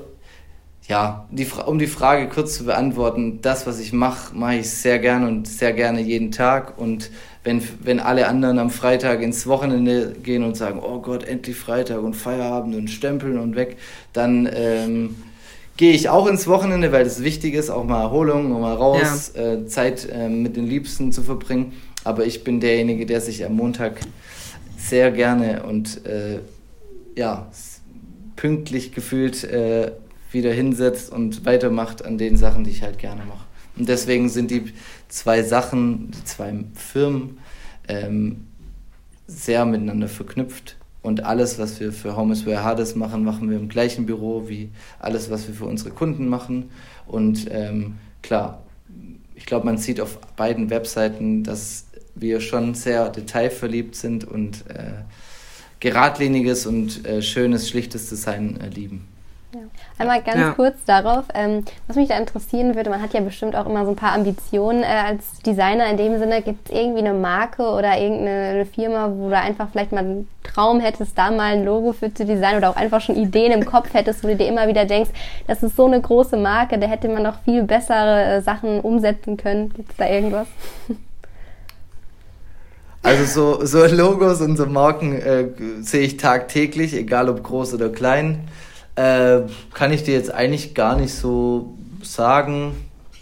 ja, die, um die Frage kurz zu beantworten, das, was ich mache, mache ich sehr gerne und sehr gerne jeden Tag. Und wenn, wenn alle anderen am Freitag ins Wochenende gehen und sagen, oh Gott, endlich Freitag und Feierabend und Stempeln und weg, dann ähm, gehe ich auch ins Wochenende, weil das wichtig ist, auch mal Erholung, mal raus, ja. äh, Zeit äh, mit den Liebsten zu verbringen. Aber ich bin derjenige, der sich am Montag sehr gerne und äh, ja, pünktlich gefühlt äh, wieder hinsetzt und weitermacht an den Sachen, die ich halt gerne mache. Und deswegen sind die zwei Sachen, die zwei Firmen ähm, sehr miteinander verknüpft. Und alles, was wir für Home is Where Hades machen, machen wir im gleichen Büro wie alles, was wir für unsere Kunden machen. Und ähm, klar, ich glaube, man sieht auf beiden Webseiten, dass wir schon sehr detailverliebt sind und äh, geradliniges und äh, schönes, schlichtes Design äh, lieben. Ja. Einmal ganz ja. kurz darauf, ähm, was mich da interessieren würde, man hat ja bestimmt auch immer so ein paar Ambitionen äh, als Designer in dem Sinne, gibt es irgendwie eine Marke oder irgendeine Firma, wo du einfach vielleicht mal einen Traum hättest, da mal ein Logo für zu designen oder auch einfach schon Ideen im Kopf hättest, wo du dir immer wieder denkst, das ist so eine große Marke, da hätte man noch viel bessere äh, Sachen umsetzen können. Gibt es da irgendwas? Also so, so Logos und so Marken äh, sehe ich tagtäglich, egal ob groß oder klein. Äh, kann ich dir jetzt eigentlich gar nicht so sagen,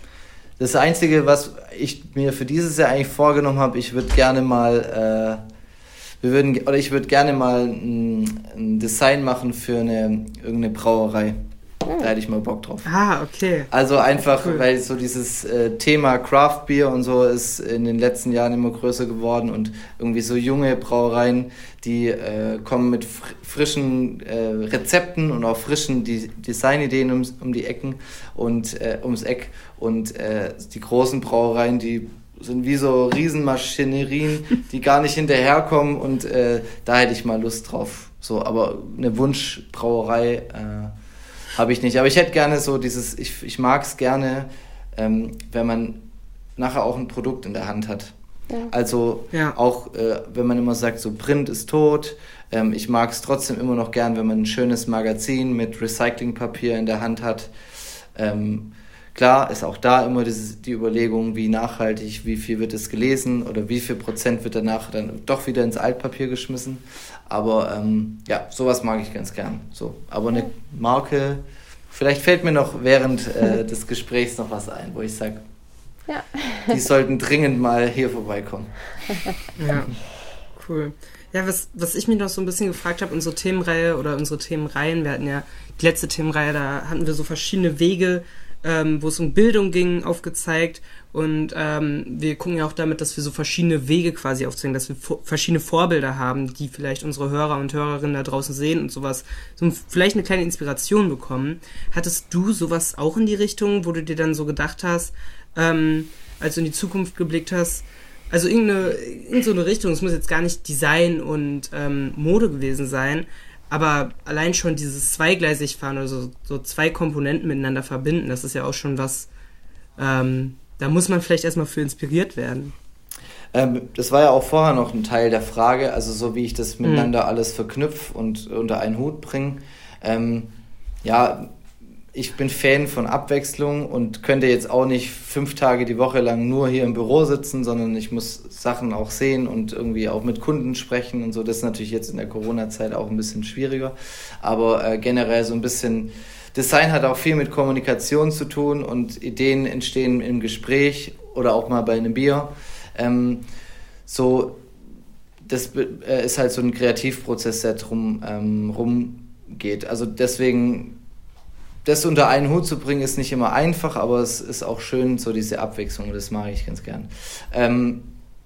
das Einzige, was ich mir für dieses Jahr eigentlich vorgenommen habe, ich würde gerne mal, äh, wir würden, oder ich würde gerne mal ein, ein Design machen für eine irgendeine Brauerei. Da hätte ich mal Bock drauf. Ah, okay. Also einfach, cool. Weil so dieses äh, Thema Craft Beer und so ist in den letzten Jahren immer größer geworden und irgendwie so junge Brauereien, die äh, kommen mit fr- frischen äh, Rezepten und auch frischen De- Designideen ums, um die Ecken und äh, ums Eck und äh, die großen Brauereien, die sind wie so Riesenmaschinerien, die gar nicht hinterherkommen und äh, da hätte ich mal Lust drauf. So, aber eine Wunschbrauerei äh, habe ich nicht, aber ich hätte gerne so dieses, ich, ich mag es gerne, ähm, wenn man nachher auch ein Produkt in der Hand hat. Ja. Also ja. auch, äh, wenn man immer sagt, so Print ist tot, ähm, ich mag es trotzdem immer noch gern, wenn man ein schönes Magazin mit Recyclingpapier in der Hand hat. Ähm, klar ist auch da immer dieses, die Überlegung, wie nachhaltig, wie viel wird es gelesen oder wie viel Prozent wird danach dann doch wieder ins Altpapier geschmissen. Aber ähm, ja, sowas mag ich ganz gern. So. Aber eine Marke, vielleicht fällt mir noch während äh, des Gesprächs noch was ein, wo ich sage, ja. Die sollten dringend mal hier vorbeikommen. Ja, cool. Ja, was, was ich mich noch so ein bisschen gefragt habe, unsere Themenreihe oder unsere Themenreihen, wir hatten ja die letzte Themenreihe, da hatten wir so verschiedene Wege, ähm, wo es um Bildung ging, aufgezeigt und ähm, wir gucken ja auch damit, dass wir so verschiedene Wege quasi aufzeigen, dass wir vo- verschiedene Vorbilder haben, die vielleicht unsere Hörer und Hörerinnen da draußen sehen und sowas, so vielleicht eine kleine Inspiration bekommen. Hattest du sowas auch in die Richtung, wo du dir dann so gedacht hast, ähm, als du in die Zukunft geblickt hast, also irgendeine, irgend so eine Richtung, es muss jetzt gar nicht Design und ähm, Mode gewesen sein, aber allein schon dieses zweigleisig fahren oder so, so zwei Komponenten miteinander verbinden, das ist ja auch schon was, ähm, da muss man vielleicht erstmal für inspiriert werden. Ähm, das war ja auch vorher noch ein Teil der Frage, also so wie ich das miteinander mhm. alles verknüpfe und unter einen Hut bringe. Ähm, ja, ich bin Fan von Abwechslung und könnte jetzt auch nicht fünf Tage die Woche lang nur hier im Büro sitzen, sondern ich muss Sachen auch sehen und irgendwie auch mit Kunden sprechen und so. Das ist natürlich jetzt in der Corona-Zeit auch ein bisschen schwieriger, aber äh, generell so ein bisschen, Design hat auch viel mit Kommunikation zu tun und Ideen entstehen im Gespräch oder auch mal bei einem Bier. Ähm, so, das äh, ist halt so ein Kreativprozess, der drum ähm, rumgeht. Also deswegen, das unter einen Hut zu bringen, ist nicht immer einfach, aber es ist auch schön, so diese Abwechslung, das mache ich ganz gern. Ähm,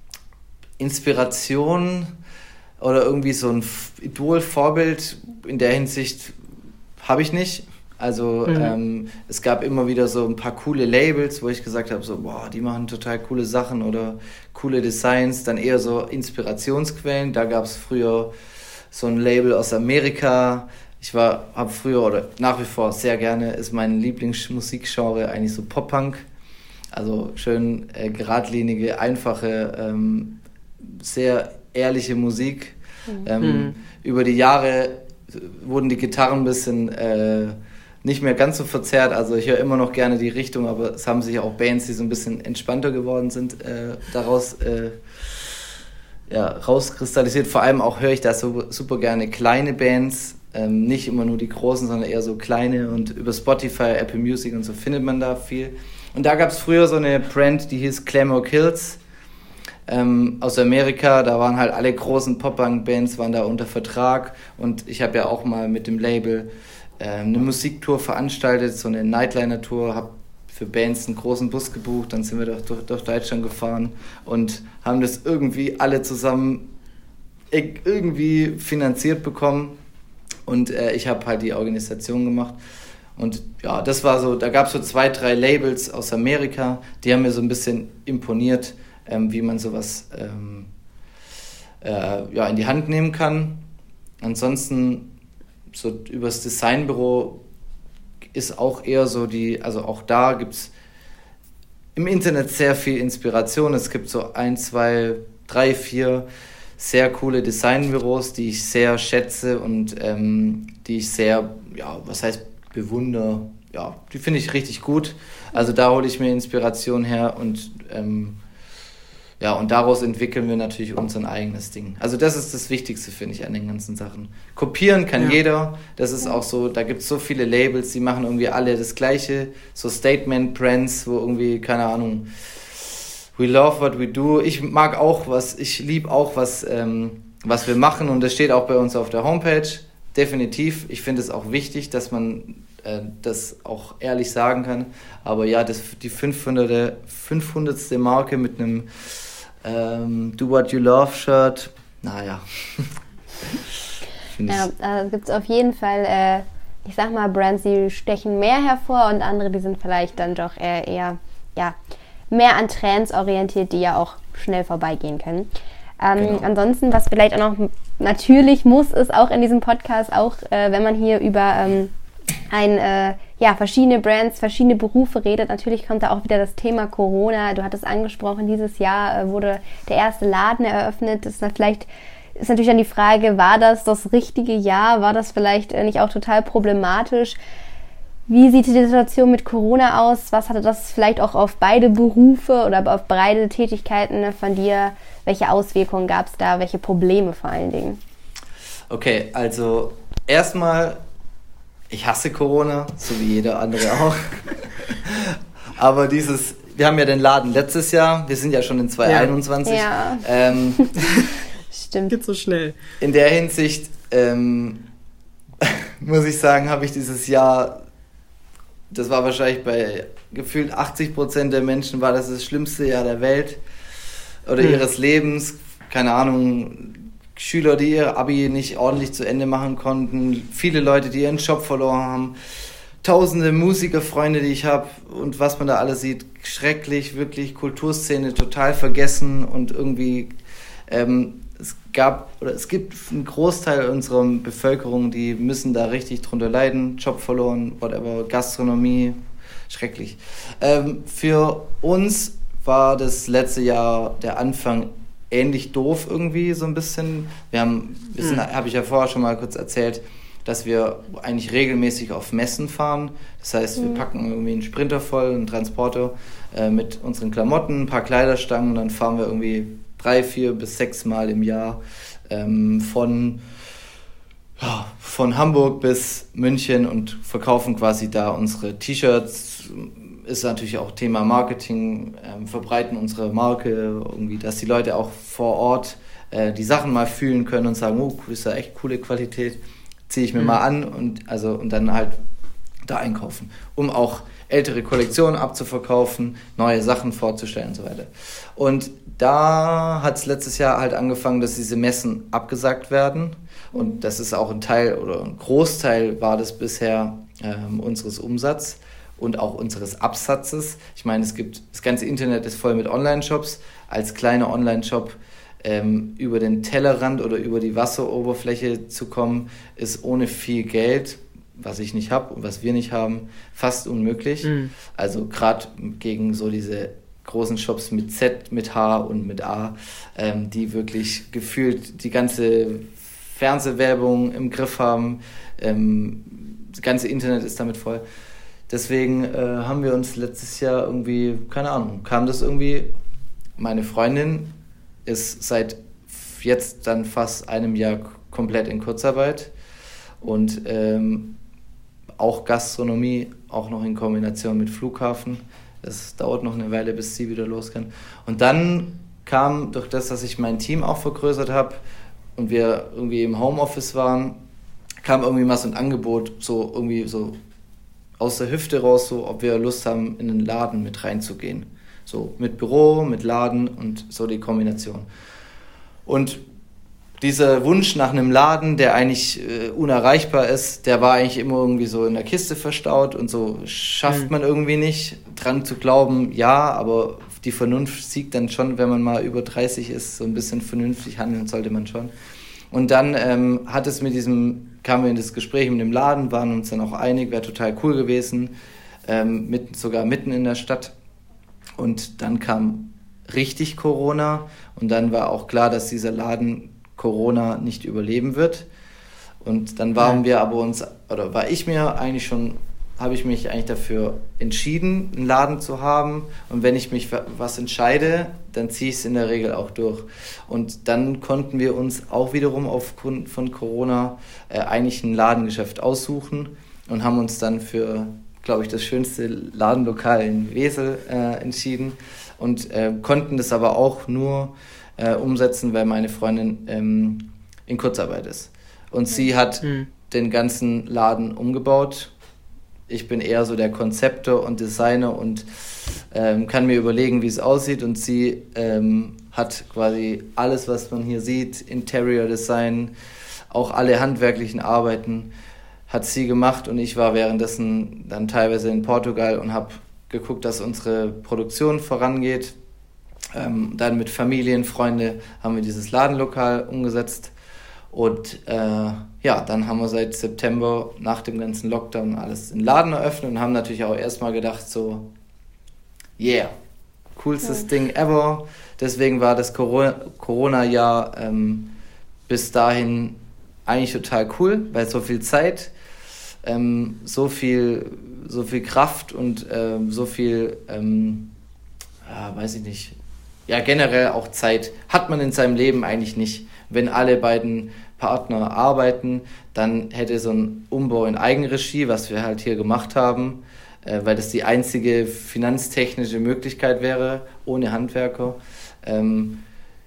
Inspiration oder irgendwie so ein Idol, Vorbild in der Hinsicht habe ich nicht. Also mhm. ähm, es gab immer wieder so ein paar coole Labels, wo ich gesagt habe, so boah, die machen total coole Sachen oder coole Designs, dann eher so Inspirationsquellen. Da gab es früher so ein Label aus Amerika. Ich war, habe früher oder nach wie vor sehr gerne, ist mein Lieblingsmusikgenre eigentlich so Pop-Punk. Also schön äh, geradlinige, einfache, ähm, sehr ehrliche Musik. Mhm. Ähm, über die Jahre wurden die Gitarren ein bisschen äh, nicht mehr ganz so verzerrt. Also ich höre immer noch gerne die Richtung, aber es haben sich auch Bands, die so ein bisschen entspannter geworden sind, äh, daraus äh, ja, rauskristallisiert. Vor allem auch höre ich da so super gerne kleine Bands. Ähm, nicht immer nur die großen, sondern eher so kleine und über Spotify, Apple Music und so findet man da viel. Und da gab es früher so eine Brand, die hieß Glamour Kills ähm, aus Amerika. Da waren halt alle großen Pop-Punk-Bands waren da unter Vertrag und ich habe ja auch mal mit dem Label ähm, eine Musiktour veranstaltet, so eine Nightliner-Tour, habe für Bands einen großen Bus gebucht, dann sind wir durch, durch, durch Deutschland gefahren und haben das irgendwie alle zusammen irgendwie finanziert bekommen. Und äh, ich habe halt die Organisation gemacht. Und ja, das war so, da gab es so zwei, drei Labels aus Amerika, die haben mir so ein bisschen imponiert, ähm, wie man sowas ähm, äh, ja, in die Hand nehmen kann. Ansonsten, so übers Designbüro ist auch eher so die, also auch da gibt es im Internet sehr viel Inspiration. Es gibt so ein, zwei, drei, vier sehr coole Designbüros, die ich sehr schätze und ähm, die ich sehr, ja, was heißt bewundere, ja, die finde ich richtig gut. Also da hole ich mir Inspiration her und ähm, ja, und daraus entwickeln wir natürlich unser eigenes Ding. Also das ist das Wichtigste, finde ich, an den ganzen Sachen. Kopieren kann ja. jeder, das ist auch so, da gibt es so viele Labels, die machen irgendwie alle das Gleiche, so Statement-Brands, wo irgendwie, keine Ahnung, we love what we do. Ich mag auch was, ich liebe auch was, ähm, was wir machen und das steht auch bei uns auf der Homepage, definitiv. Ich finde es auch wichtig, dass man äh, das auch ehrlich sagen kann, aber ja, das, die fünfhundertste fünfhundertste Marke mit einem ähm, Do What You Love Shirt, naja. Ja, da gibt es auf jeden Fall, äh, ich sag mal, Brands, die stechen mehr hervor und andere, die sind vielleicht dann doch eher, eher ja, mehr an Trends orientiert, die ja auch schnell vorbeigehen können. Ähm, genau. Ansonsten, was vielleicht auch noch natürlich muss, ist auch in diesem Podcast, auch äh, wenn man hier über ähm, ein, äh, ja, verschiedene Brands, verschiedene Berufe redet, natürlich kommt da auch wieder das Thema Corona. Du hattest angesprochen, dieses Jahr äh, wurde der erste Laden eröffnet. Das ist dann vielleicht ist natürlich dann die Frage, war das das richtige Jahr? War das vielleicht äh, nicht auch total problematisch? Wie sieht die Situation mit Corona aus? Was hatte das vielleicht auch auf beide Berufe oder auf beide Tätigkeiten von dir? Welche Auswirkungen gab es da? Welche Probleme vor allen Dingen? Okay, also erstmal, ich hasse Corona, so wie jeder andere auch. Aber dieses, wir haben ja den Laden letztes Jahr, wir sind ja schon in zwanzig einundzwanzig. Ja. Ähm, Stimmt. Geht so schnell. In der Hinsicht, ähm, muss ich sagen, habe ich dieses Jahr, das war wahrscheinlich bei gefühlt achtzig Prozent der Menschen, war das das schlimmste Jahr der Welt oder hm. ihres Lebens. Keine Ahnung, Schüler, die ihr Abi nicht ordentlich zu Ende machen konnten, viele Leute, die ihren Job verloren haben, tausende Musikerfreunde, die ich habe und was man da alles sieht, schrecklich, wirklich Kulturszene total vergessen und irgendwie ähm, es gab oder es gibt einen Großteil unserer Bevölkerung, die müssen da richtig drunter leiden, Job verloren, whatever, Gastronomie, schrecklich. Ähm, für uns war das letzte Jahr der Anfang ähnlich doof irgendwie so ein bisschen. Wir haben, wir sind, mhm. habe ich ja vorher schon mal kurz erzählt, dass wir eigentlich regelmäßig auf Messen fahren. Das heißt, wir mhm. packen irgendwie einen Sprinter voll, einen Transporter äh, mit unseren Klamotten, ein paar Kleiderstangen und dann fahren wir irgendwie drei, vier bis sechs Mal im Jahr ähm, von, ja, von Hamburg bis München und verkaufen quasi da unsere T-Shirts. Ist natürlich auch Thema Marketing, ähm, verbreiten unsere Marke irgendwie, dass die Leute auch vor Ort äh, die Sachen mal fühlen können und sagen, oh, das ist ja echt coole Qualität, ziehe ich mir mhm. mal an und, also, und dann halt da einkaufen, um auch ältere Kollektionen abzuverkaufen, neue Sachen vorzustellen und so weiter. Und da hat es letztes Jahr halt angefangen, dass diese Messen abgesagt werden und das ist auch ein Teil oder ein Großteil war das bisher ähm, unseres Umsatzes und auch unseres Absatzes. Ich meine, es gibt, das ganze Internet ist voll mit Online-Shops. Als kleiner Online-Shop ähm, über den Tellerrand oder über die Wasseroberfläche zu kommen, ist ohne viel Geld, was ich nicht habe und was wir nicht haben, fast unmöglich. Mhm. Also gerade gegen so diese großen Shops mit Z, mit H und mit A, ähm, die wirklich gefühlt die ganze Fernsehwerbung im Griff haben. Ähm, das ganze Internet ist damit voll. Deswegen äh, haben wir uns letztes Jahr irgendwie, keine Ahnung, kam das irgendwie, meine Freundin ist seit jetzt dann fast einem Jahr komplett in Kurzarbeit und ähm, auch Gastronomie, auch noch in Kombination mit Flughafen. Das dauert noch eine Weile, bis sie wieder los kann. Und dann kam, durch das, dass ich mein Team auch vergrößert habe und wir irgendwie im Homeoffice waren, kam irgendwie mal so ein Angebot, so irgendwie so aus der Hüfte raus, so ob wir Lust haben, in den Laden mit reinzugehen. So mit Büro, mit Laden und so die Kombination. Und dieser Wunsch nach einem Laden, der eigentlich äh, unerreichbar ist, der war eigentlich immer irgendwie so in der Kiste verstaut und so schafft mhm. man irgendwie nicht. Dran zu glauben, ja, aber die Vernunft siegt dann schon, wenn man mal über dreißig ist, so ein bisschen vernünftig handeln sollte man schon. Und dann ähm, hat es mit diesem, kamen wir in das Gespräch mit dem Laden, waren uns dann auch einig, wäre total cool gewesen, ähm, mit, sogar mitten in der Stadt. Und dann kam richtig Corona und dann war auch klar, dass dieser Laden Corona nicht überleben wird. Und dann waren wir aber uns, oder war ich mir eigentlich schon habe ich mich eigentlich dafür entschieden, einen Laden zu haben. Und wenn ich mich für was entscheide, dann ziehe ich es in der Regel auch durch. Und dann konnten wir uns auch wiederum aufgrund von Corona äh, eigentlich ein Ladengeschäft aussuchen und haben uns dann für, glaube ich, das schönste Ladenlokal in Wesel äh, entschieden und äh, konnten das aber auch nur äh, umsetzen, weil meine Freundin ähm, in Kurzarbeit ist. Und sie hat mhm. den ganzen Laden umgebaut. Ich bin eher so der Konzeptor und Designer und ähm, kann mir überlegen, wie es aussieht. Und sie ähm, hat quasi alles, was man hier sieht, Interior Design, auch alle handwerklichen Arbeiten, hat sie gemacht. Und ich war währenddessen dann teilweise in Portugal und habe geguckt, dass unsere Produktion vorangeht. Ähm, dann mit Familien, Freunde haben wir dieses Ladenlokal umgesetzt. Und äh, ja, dann haben wir seit September nach dem ganzen Lockdown alles in den Laden eröffnet und haben natürlich auch erstmal gedacht so, yeah, coolstes ja. Ding ever. Deswegen war das Corona-Jahr ähm, bis dahin eigentlich total cool, weil so viel Zeit, ähm, so viel, so viel Kraft und ähm, so viel, ähm, ja, weiß ich nicht, ja generell auch Zeit hat man in seinem Leben eigentlich nicht. Wenn alle beiden Partner arbeiten, dann hätte so ein Umbau in Eigenregie, was wir halt hier gemacht haben, äh, weil das die einzige finanztechnische Möglichkeit wäre, ohne Handwerker, ähm,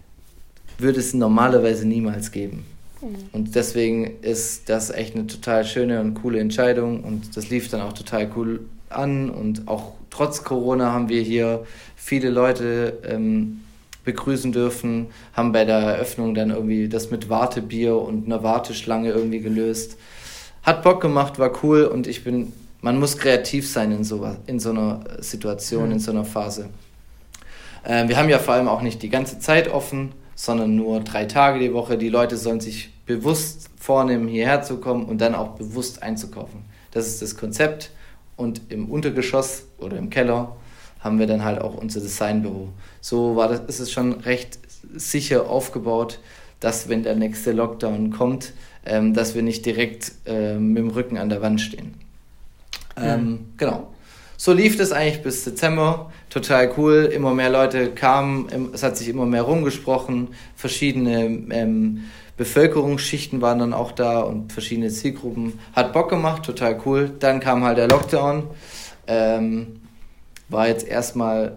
würde es normalerweise niemals geben. Mhm. Und deswegen ist das echt eine total schöne und coole Entscheidung und das lief dann auch total cool an und auch trotz Corona haben wir hier viele Leute ähm, begrüßen dürfen, haben bei der Eröffnung dann irgendwie das mit Wartebier und einer Warteschlange irgendwie gelöst. Hat Bock gemacht, war cool und ich bin, man muss kreativ sein in so, in so einer Situation, mhm. in so einer Phase. Äh, wir haben ja vor allem auch nicht die ganze Zeit offen, sondern nur drei Tage die Woche. Die Leute sollen sich bewusst vornehmen, hierher zu kommen und dann auch bewusst einzukaufen. Das ist das Konzept und im Untergeschoss oder im Keller haben wir dann halt auch unser Designbüro. So war das, ist es schon recht sicher aufgebaut, dass wenn der nächste Lockdown kommt, ähm, dass wir nicht direkt ähm, mit dem Rücken an der Wand stehen. Ähm, mhm. Genau. So lief das eigentlich bis Dezember. Total cool. Immer mehr Leute kamen, es hat sich immer mehr rumgesprochen. Verschiedene ähm, Bevölkerungsschichten waren dann auch da und verschiedene Zielgruppen. Hat Bock gemacht, total cool. Dann kam halt der Lockdown. Ähm, war jetzt erstmal,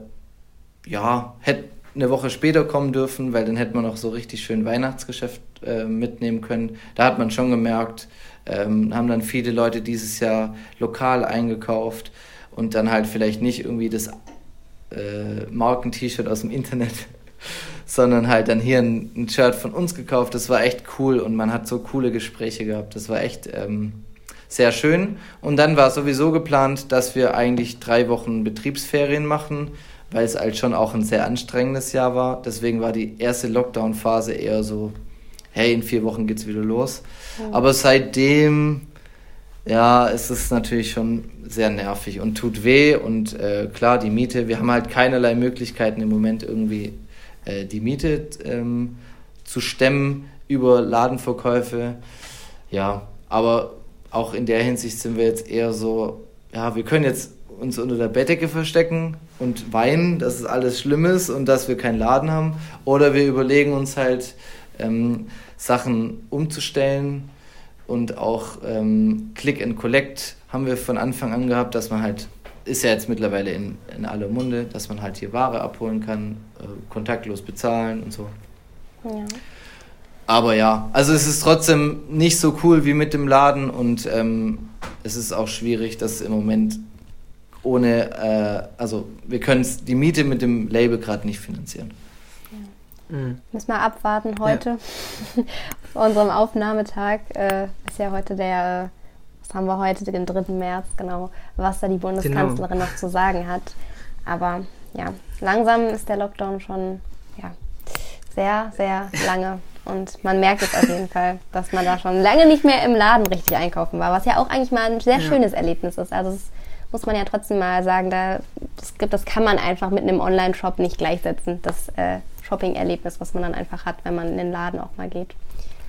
ja, hätte eine Woche später kommen dürfen, weil dann hätte man auch so richtig schön Weihnachtsgeschäft äh, mitnehmen können. Da hat man schon gemerkt, ähm, haben dann viele Leute dieses Jahr lokal eingekauft und dann halt vielleicht nicht irgendwie das äh, Marken-T-Shirt aus dem Internet, sondern halt dann hier ein, ein Shirt von uns gekauft. Das war echt cool und man hat so coole Gespräche gehabt. Das war echt ähm, sehr schön. Und dann war sowieso geplant, dass wir eigentlich drei Wochen Betriebsferien machen, weil es halt schon auch ein sehr anstrengendes Jahr war. Deswegen war die erste Lockdown-Phase eher so, hey, in vier Wochen geht's wieder los. Mhm. Aber seitdem, ja, ist es natürlich schon sehr nervig und tut weh. Und äh, klar, die Miete, wir haben halt keinerlei Möglichkeiten im Moment irgendwie äh, die Miete ähm, zu stemmen über Ladenverkäufe. Ja, aber auch in der Hinsicht sind wir jetzt eher so, ja, wir können jetzt uns unter der Bettdecke verstecken und weinen, dass es alles schlimm ist und dass wir keinen Laden haben. Oder wir überlegen uns halt, ähm, Sachen umzustellen und auch ähm, Click and Collect haben wir von Anfang an gehabt, dass man halt, ist ja jetzt mittlerweile in, in aller Munde, dass man halt hier Ware abholen kann, äh, kontaktlos bezahlen und so. Ja. Aber ja, also es ist trotzdem nicht so cool wie mit dem Laden und ähm, es ist auch schwierig, dass im Moment ohne, äh, also wir können die Miete mit dem Label gerade nicht finanzieren. Ja. Mhm. Müssen wir abwarten heute. Ja. Bei unserem Aufnahmetag äh, ist ja heute der, was haben wir heute, den dritten März, genau, was da die Bundeskanzlerin genau. noch zu sagen hat. Aber ja, langsam ist der Lockdown schon ja, sehr, sehr lange. Und man merkt es auf jeden Fall, dass man da schon lange nicht mehr im Laden richtig einkaufen war, was ja auch eigentlich mal ein sehr ja. schönes Erlebnis ist. Also das muss man ja trotzdem mal sagen, da, das, gibt, das kann man einfach mit einem Online-Shop nicht gleichsetzen, das äh, Shopping-Erlebnis, was man dann einfach hat, wenn man in den Laden auch mal geht.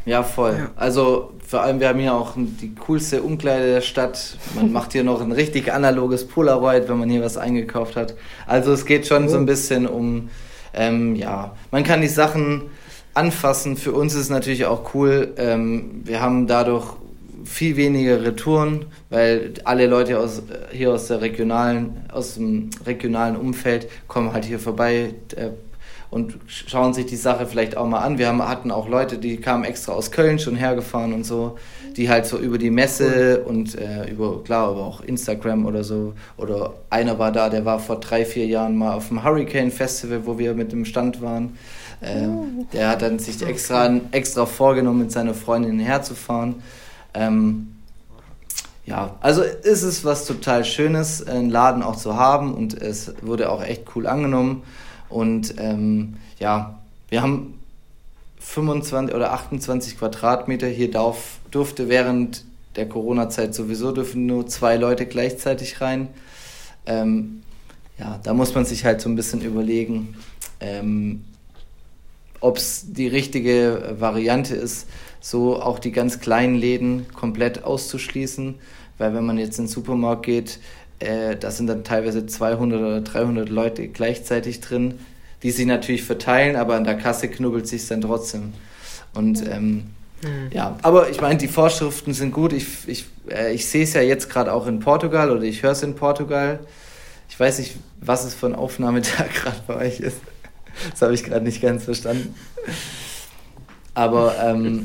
Ja, voll. Ja. Also vor allem, wir haben hier auch die coolste Umkleide der Stadt. Man macht hier noch ein richtig analoges Polaroid, wenn man hier was eingekauft hat. Also es geht schon oh. so ein bisschen um, ähm, ja, man kann die Sachen anfassen. Für uns ist es natürlich auch cool. Ähm, wir haben dadurch viel weniger Retouren, weil alle Leute aus, hier aus der regionalen, aus dem regionalen Umfeld kommen halt hier vorbei, äh, und schauen sich die Sache vielleicht auch mal an. Wir haben, hatten auch Leute, die kamen extra aus Köln schon hergefahren und so, die halt so über die Messe und äh, über, klar, aber auch Instagram oder so. Oder einer war da, der war vor drei, vier Jahren mal auf dem Hurricane Festival, wo wir mit dem Stand waren. Äh, der hat dann sich extra, extra vorgenommen, mit seiner Freundin herzufahren. Ähm, ja, also ist es was total Schönes, einen Laden auch zu haben, und es wurde auch echt cool angenommen. Und ähm, ja, wir haben fünfundzwanzig oder achtundzwanzig Quadratmeter. Hier darf, durfte während der Corona-Zeit sowieso dürfen nur zwei Leute gleichzeitig rein. Ähm, ja, da muss man sich halt so ein bisschen überlegen, ähm, ob es die richtige Variante ist, so auch die ganz kleinen Läden komplett auszuschließen. Weil wenn man jetzt in den Supermarkt geht, Äh, da sind dann teilweise zweihundert oder dreihundert Leute gleichzeitig drin, die sich natürlich verteilen, aber an der Kasse knubbelt sich dann trotzdem. Und ähm, mhm. ja, aber ich meine, die Vorschriften sind gut. Ich, ich, äh, ich sehe es ja jetzt gerade auch in Portugal, oder ich höre es in Portugal. Ich weiß nicht, was es für ein Aufnahmetag gerade bei euch ist. Das habe ich gerade nicht ganz verstanden. Aber ähm,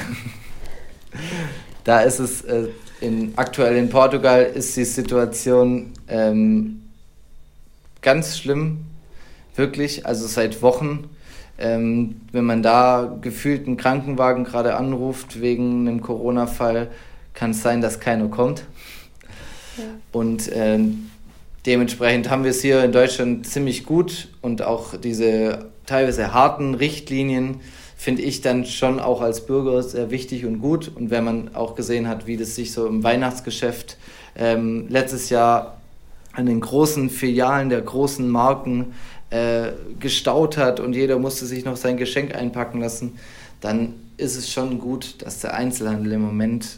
da ist es... Äh, In, aktuell in Portugal ist die Situation ähm, ganz schlimm, wirklich, also seit Wochen. Ähm, wenn man da gefühlt einen Krankenwagen gerade anruft wegen einem Corona-Fall, kann es sein, dass keiner kommt. Ja. Und äh, dementsprechend haben wir es hier in Deutschland ziemlich gut, und auch diese teilweise harten Richtlinien finde ich dann schon auch als Bürger sehr wichtig und gut. Und wenn man auch gesehen hat, wie das sich so im Weihnachtsgeschäft ähm, letztes Jahr an den großen Filialen der großen Marken äh, gestaut hat und jeder musste sich noch sein Geschenk einpacken lassen, dann ist es schon gut, dass der Einzelhandel im Moment,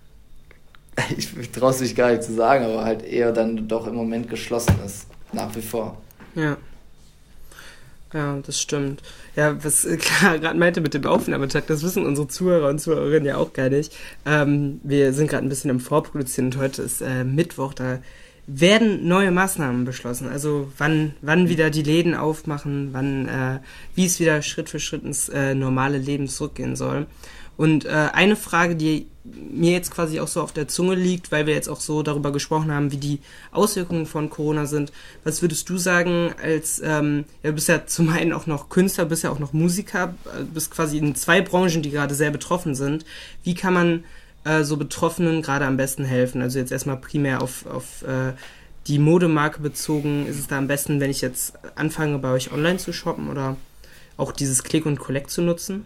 ich traue es mich gar nicht zu sagen, aber halt eher dann doch im Moment geschlossen ist, nach wie vor. Ja. Ja, das stimmt. Ja, was klar gerade meinte mit dem Aufnahmetag, das wissen unsere Zuhörer und Zuhörerinnen ja auch gar nicht. Ähm, wir sind gerade ein bisschen im Vorproduzieren, und heute ist äh, Mittwoch, da werden neue Maßnahmen beschlossen. Also wann wann wieder die Läden aufmachen, wann äh, wie es wieder Schritt für Schritt ins äh, normale Leben zurückgehen soll. Und äh, eine Frage, die mir jetzt quasi auch so auf der Zunge liegt, weil wir jetzt auch so darüber gesprochen haben, wie die Auswirkungen von Corona sind. Was würdest du sagen als, ähm, ja, du bist ja zum einen auch noch Künstler, bist ja auch noch Musiker, bist quasi in zwei Branchen, die gerade sehr betroffen sind. Wie kann man äh, so Betroffenen gerade am besten helfen? Also jetzt erstmal primär auf, auf äh, die Modemarke bezogen. Ist es da am besten, wenn ich jetzt anfange, bei euch online zu shoppen, oder auch dieses Click und Collect zu nutzen?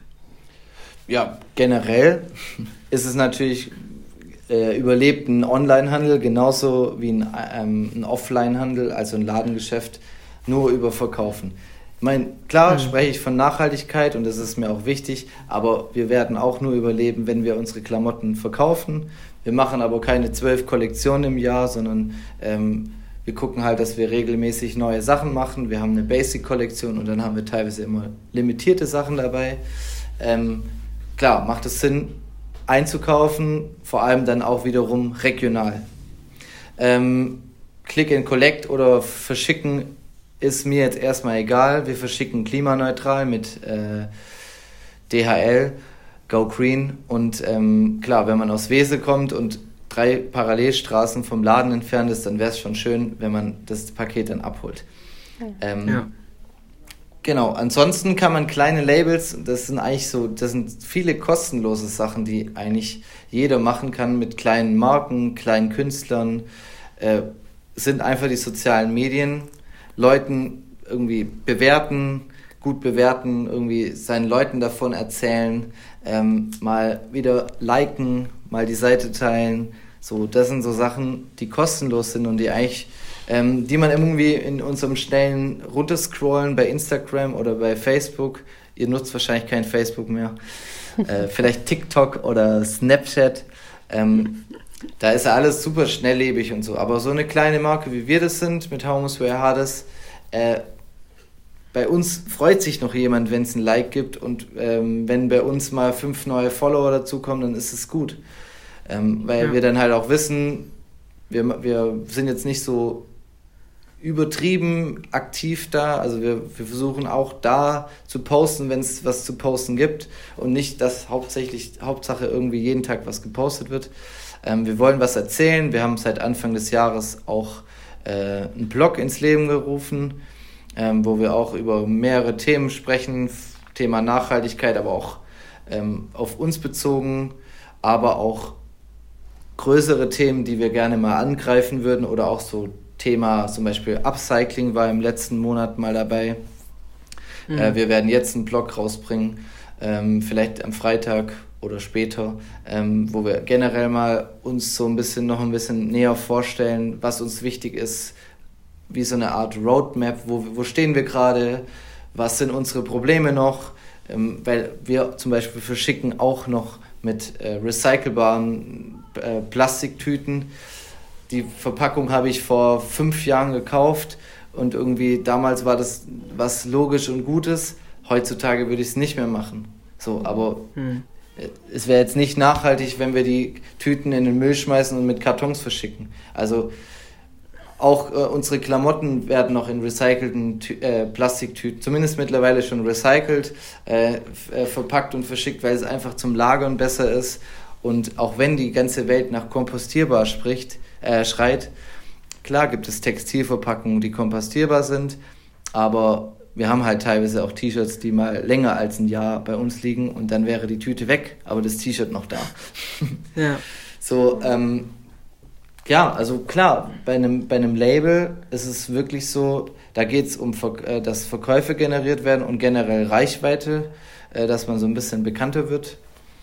Ja, generell ist es natürlich, äh, überlebt ein Onlinehandel genauso wie ein, ähm, ein Offlinehandel, also ein Ladengeschäft, nur über Verkaufen. Ich meine, klar, mhm. spreche ich von Nachhaltigkeit, und das ist mir auch wichtig, aber wir werden auch nur überleben, wenn wir unsere Klamotten verkaufen. Wir machen aber keine zwölf Kollektionen im Jahr, sondern ähm, wir gucken halt, dass wir regelmäßig neue Sachen machen. Wir haben eine Basic-Kollektion, und dann haben wir teilweise immer limitierte Sachen dabei. Ähm, Klar, macht es Sinn, einzukaufen, vor allem dann auch wiederum regional. Ähm, Click and Collect oder verschicken ist mir jetzt erstmal egal. Wir verschicken klimaneutral mit äh, D H L, Go Green. Und ähm, klar, wenn man aus Wesel kommt und drei Parallelstraßen vom Laden entfernt ist, dann wäre es schon schön, wenn man das Paket dann abholt. Ähm, ja. Genau, ansonsten kann man kleine Labels, das sind eigentlich so, das sind viele kostenlose Sachen, die eigentlich jeder machen kann mit kleinen Marken, kleinen Künstlern, äh, sind einfach die sozialen Medien, Leuten irgendwie bewerten, gut bewerten, irgendwie seinen Leuten davon erzählen, ähm, mal wieder liken, mal die Seite teilen, so, das sind so Sachen, die kostenlos sind und die eigentlich Ähm, die man irgendwie in unserem schnellen Runterscrollen bei Instagram oder bei Facebook, ihr nutzt wahrscheinlich kein Facebook mehr, äh, vielleicht TikTok oder Snapchat. Ähm, da ist ja alles super schnelllebig und so. Aber so eine kleine Marke, wie wir das sind, mit How Must Wear Hardest, äh, bei uns freut sich noch jemand, wenn es ein Like gibt. Und ähm, wenn bei uns mal fünf neue Follower dazukommen, dann ist es gut. Ähm, weil ja. wir dann halt auch wissen, wir, wir sind jetzt nicht so übertrieben aktiv da, also wir, wir versuchen auch da zu posten, wenn es was zu posten gibt und nicht, dass hauptsächlich Hauptsache irgendwie jeden Tag was gepostet wird. Ähm, wir wollen was erzählen, wir haben seit Anfang des Jahres auch äh, einen Blog ins Leben gerufen, ähm, wo wir auch über mehrere Themen sprechen, Thema Nachhaltigkeit, aber auch ähm, auf uns bezogen, aber auch größere Themen, die wir gerne mal angreifen würden oder auch so Thema zum Beispiel Upcycling war im letzten Monat mal dabei. Mhm. Äh, wir werden jetzt einen Blog rausbringen, ähm, vielleicht am Freitag oder später, ähm, wo wir generell mal uns so ein bisschen noch ein bisschen näher vorstellen, was uns wichtig ist, wie so eine Art Roadmap, wo, wo stehen wir gerade, was sind unsere Probleme noch, ähm, weil wir zum Beispiel verschicken auch noch mit äh, recycelbaren äh, Plastiktüten. Die Verpackung habe ich vor fünf Jahren gekauft und irgendwie damals war das was logisch und Gutes. Heutzutage würde ich es nicht mehr machen. So, aber hm. es wäre jetzt nicht nachhaltig, wenn wir die Tüten in den Müll schmeißen und mit Kartons verschicken. Also auch äh, unsere Klamotten werden noch in recycelten Tü- äh, Plastiktüten, zumindest mittlerweile schon recycelt, äh, f- äh, verpackt und verschickt, weil es einfach zum Lagern besser ist. Und auch wenn die ganze Welt nach kompostierbar spricht, äh, schreit, klar gibt es Textilverpackungen, die kompostierbar sind, aber wir haben halt teilweise auch T-Shirts, die mal länger als ein Jahr bei uns liegen und dann wäre die Tüte weg, aber das T-Shirt noch da. Ja. So, ähm, ja, also klar, bei einem, bei einem Label ist es wirklich so, da geht es um, äh, dass Verkäufe generiert werden und generell Reichweite, äh, dass man so ein bisschen bekannter wird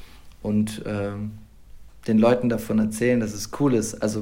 und ähm, den Leuten davon erzählen, dass es cool ist. Also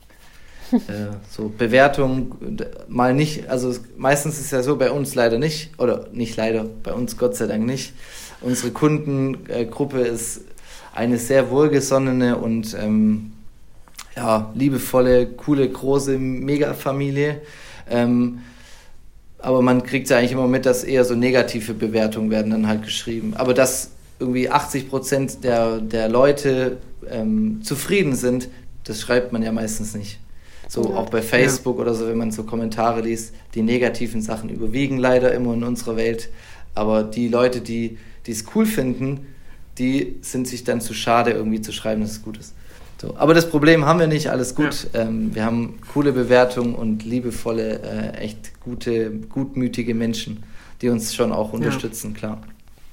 äh, so Bewertung mal nicht, also meistens ist es ja so, bei uns leider nicht, oder nicht leider, bei uns Gott sei Dank nicht. Unsere Kundengruppe ist eine sehr wohlgesonnene und ähm, ja, liebevolle, coole, große Megafamilie. Ähm, aber man kriegt ja eigentlich immer mit, dass eher so negative Bewertungen werden dann halt geschrieben. Aber dass irgendwie achtzig Prozent der, der Leute ähm, zufrieden sind, das schreibt man ja meistens nicht. So ja. Auch bei Facebook ja. oder so, wenn man so Kommentare liest, die negativen Sachen überwiegen leider immer in unserer Welt. Aber die Leute, die die es cool finden, die sind sich dann zu schade, irgendwie zu schreiben, dass es gut ist. So, aber das Problem haben wir nicht, alles gut. Ja. Ähm, wir haben coole Bewertungen und liebevolle, äh, echt gute, gutmütige Menschen, die uns schon auch unterstützen, ja. Klar.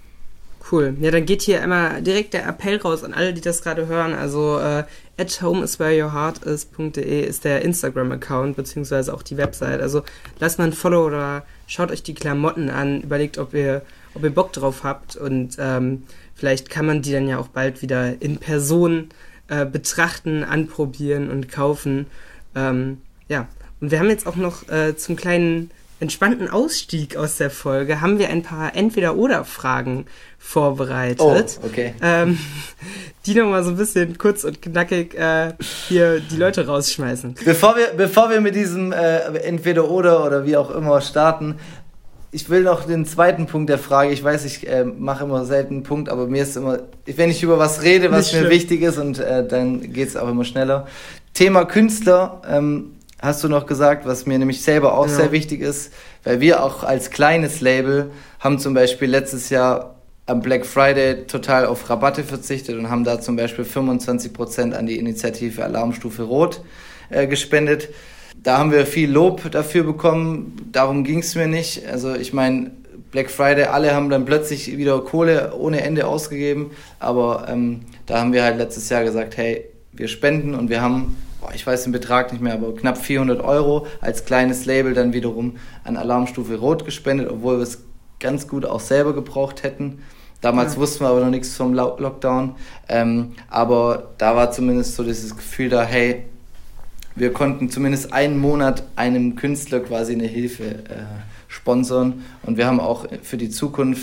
Cool. Ja, dann geht hier einmal direkt der Appell raus an alle, die das gerade hören. Also äh, at homeiswhereyourheartis.de ist der Instagram-Account, beziehungsweise auch die Website. Also lasst mal ein Follow oder schaut euch die Klamotten an, überlegt, ob ihr, ob ihr Bock drauf habt und ähm, vielleicht kann man die dann ja auch bald wieder in Person äh, betrachten, anprobieren und kaufen. Ähm, ja, und wir haben jetzt auch noch äh, zum kleinen entspannten Ausstieg aus der Folge haben wir ein paar Entweder-Oder-Fragen vorbereitet. Oh, okay. Ähm, die nochmal so ein bisschen kurz und knackig äh, hier die Leute rausschmeißen. Bevor wir, bevor wir mit diesem äh, Entweder-Oder oder wie auch immer starten, ich will noch den zweiten Punkt der Frage, ich weiß, ich äh, mache immer selten einen Punkt, aber mir ist immer, wenn ich über was rede, was Nicht mir schlimm. wichtig ist und äh, dann geht es auch immer schneller. Thema Künstler, ähm, hast du noch gesagt, was mir nämlich selber auch ja. sehr wichtig ist, weil wir auch als kleines Label haben zum Beispiel letztes Jahr am Black Friday total auf Rabatte verzichtet und haben da zum Beispiel fünfundzwanzig Prozent an die Initiative Alarmstufe Rot äh, gespendet. Da haben wir viel Lob dafür bekommen, darum ging es mir nicht. Also ich meine, Black Friday, alle haben dann plötzlich wieder Kohle ohne Ende ausgegeben, aber ähm, da haben wir halt letztes Jahr gesagt, hey, wir spenden und wir haben, boah, ich weiß den Betrag nicht mehr, aber knapp vierhundert Euro als kleines Label dann wiederum an Alarmstufe Rot gespendet, obwohl wir es ganz gut auch selber gebraucht hätten. Damals ja. wussten wir aber noch nichts vom Lockdown, ähm, aber da war zumindest so dieses Gefühl da, hey, wir konnten zumindest einen Monat einem Künstler quasi eine Hilfe äh, sponsern und wir haben auch für die Zukunft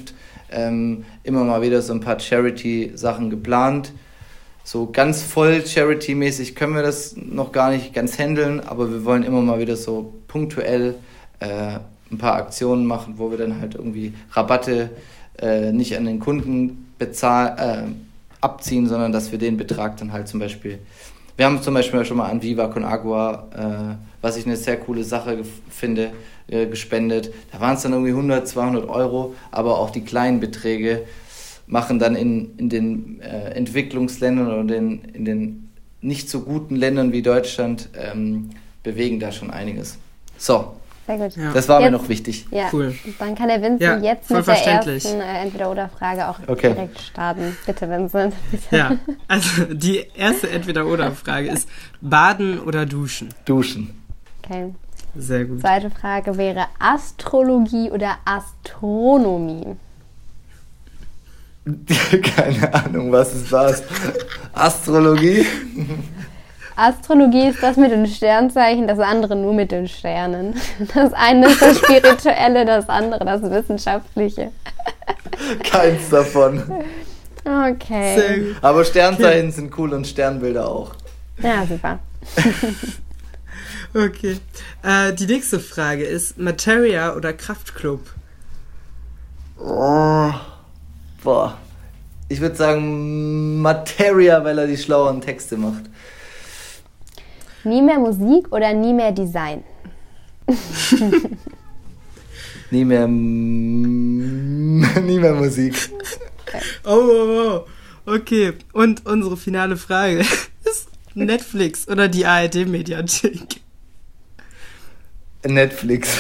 ähm, immer mal wieder so ein paar Charity-Sachen geplant. So ganz voll Charity-mäßig können wir das noch gar nicht ganz handeln, aber wir wollen immer mal wieder so punktuell äh, ein paar Aktionen machen, wo wir dann halt irgendwie Rabatte äh, nicht an den Kunden bezahl- äh, abziehen, sondern dass wir den Betrag dann halt zum Beispiel, wir haben zum Beispiel schon mal an Viva con Agua, äh, was ich eine sehr coole Sache gef- finde, äh, gespendet. Da waren es dann irgendwie hundert, zweihundert Euro, aber auch die kleinen Beträge machen dann in, in den äh, Entwicklungsländern oder den, in den nicht so guten Ländern wie Deutschland, ähm, bewegen da schon einiges. So, sehr gut. Ja. Das war jetzt, mir noch wichtig. Ja, cool. Dann kann der Vincent ja, jetzt mit der ersten äh, Entweder-Oder-Frage auch okay. direkt starten. Bitte, Vincent. Bitte. Ja, also die erste Entweder-Oder-Frage ist Baden oder Duschen? Duschen. Okay. Sehr gut. Zweite Frage wäre Astrologie oder Astronomie? Keine Ahnung, was es war. Astrologie? Astrologie ist das mit den Sternzeichen, das andere nur mit den Sternen. Das eine ist das Spirituelle, das andere das Wissenschaftliche. Keins davon. Okay. Sehr gut. Aber Sternzeichen okay. sind cool und Sternbilder auch. Ja, super. Okay. Äh, die nächste Frage ist Materia oder Kraftklub? Oh. Boah, ich würde sagen Materia, weil er die schlaueren Texte macht. Nie mehr Musik oder nie mehr Design? nie mehr nie mehr Musik. Okay. Oh, oh, oh, okay. Und unsere finale Frage ist Netflix oder die A R D-Mediathek? Netflix.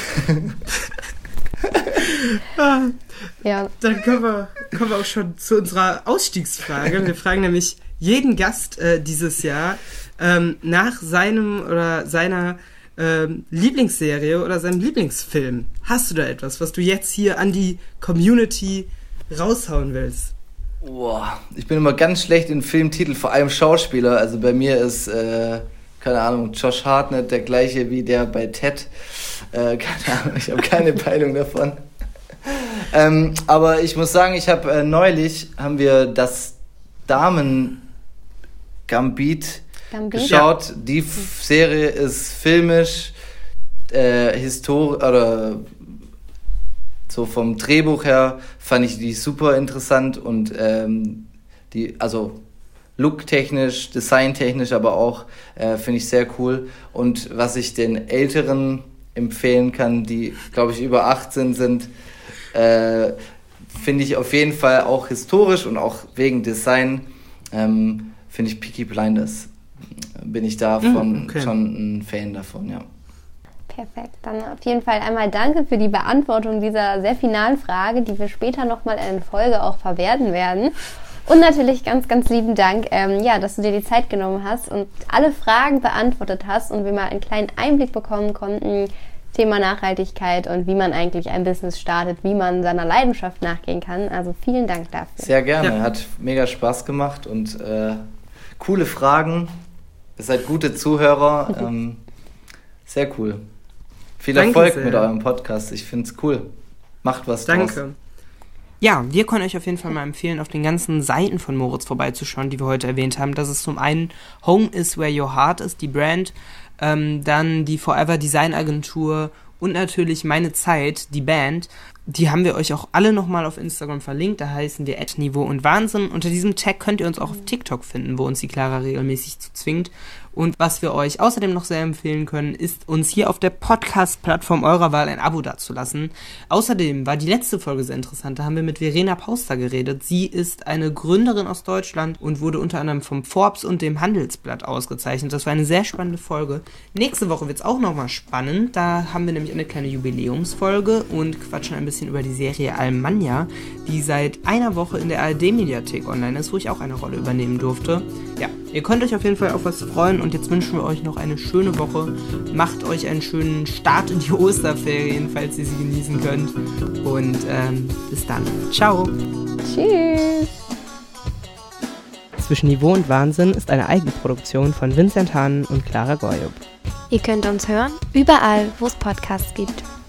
ah. Ja. Dann kommen wir, kommen wir auch schon zu unserer Ausstiegsfrage. Wir fragen nämlich jeden Gast äh, dieses Jahr ähm, nach seinem oder seiner ähm, Lieblingsserie oder seinem Lieblingsfilm. Hast du da etwas, was du jetzt hier an die Community raushauen willst? Boah, ich bin immer ganz schlecht in Filmtitel, vor allem Schauspieler. Also bei mir ist, äh, keine Ahnung, Josh Hartnett der gleiche wie der bei Ted. Äh, keine Ahnung, ich habe keine Peilung davon. Ähm, aber ich muss sagen, ich habe äh, neulich, haben wir das Damen Gambit, Gambit? geschaut. Ja. Die F- Serie ist filmisch, äh, historisch, oder so vom Drehbuch her fand ich die super interessant und ähm, die, also looktechnisch, designtechnisch, aber auch äh, finde ich sehr cool. Und was ich den Älteren empfehlen kann, die, glaube ich, über achtzehn sind, Äh, finde ich auf jeden Fall auch historisch und auch wegen Design, ähm, finde ich Peaky Blinders. Bin ich davon okay. schon ein Fan davon, ja. Perfekt, dann auf jeden Fall einmal danke für die Beantwortung dieser sehr finalen Frage, die wir später nochmal in Folge auch verwerten werden. Und natürlich ganz, ganz lieben Dank, ähm, ja, dass du dir die Zeit genommen hast und alle Fragen beantwortet hast und wir mal einen kleinen Einblick bekommen konnten, Thema Nachhaltigkeit und wie man eigentlich ein Business startet, wie man seiner Leidenschaft nachgehen kann. Also vielen Dank dafür. Sehr gerne, ja. Hat mega Spaß gemacht und äh, coole Fragen. Ihr seid gute Zuhörer. ähm, sehr cool. Viel Danke Erfolg sehr. mit eurem Podcast. Ich finde es cool. Macht was draus. Danke. Ja, wir können euch auf jeden Fall mal empfehlen, auf den ganzen Seiten von Moritz vorbeizuschauen, die wir heute erwähnt haben. Das ist zum einen Home is where your heart is, die Brand, ähm, dann die Forever Design Agentur und natürlich Meine Zeit, die Band. Die haben wir euch auch alle nochmal auf Instagram verlinkt, da heißen wir at Niveau und Wahnsinn. Unter diesem Tag könnt ihr uns auch auf TikTok finden, wo uns die Clara regelmäßig zu zwingt. Und was wir euch außerdem noch sehr empfehlen können, ist uns hier auf der Podcast-Plattform eurer Wahl ein Abo dazulassen. Außerdem war die letzte Folge sehr interessant, da haben wir mit Verena Pauster geredet. Sie ist eine Gründerin aus Deutschland und wurde unter anderem vom Forbes und dem Handelsblatt ausgezeichnet. Das war eine sehr spannende Folge. Nächste Woche wird es auch nochmal spannend, da haben wir nämlich eine kleine Jubiläumsfolge und quatschen ein bisschen über die Serie Almanja, die seit einer Woche in der A R D-Mediathek online ist, wo ich auch eine Rolle übernehmen durfte. Ja, ihr könnt euch auf jeden Fall auf was freuen und jetzt wünschen wir euch noch eine schöne Woche. Macht euch einen schönen Start in die Osterferien, falls ihr sie genießen könnt. Und ähm, bis dann. Ciao. Tschüss. Zwischen Niveau und Wahnsinn ist eine Eigenproduktion von Vincent Hahn und Clara Goyub. Ihr könnt uns hören, überall, wo es Podcasts gibt.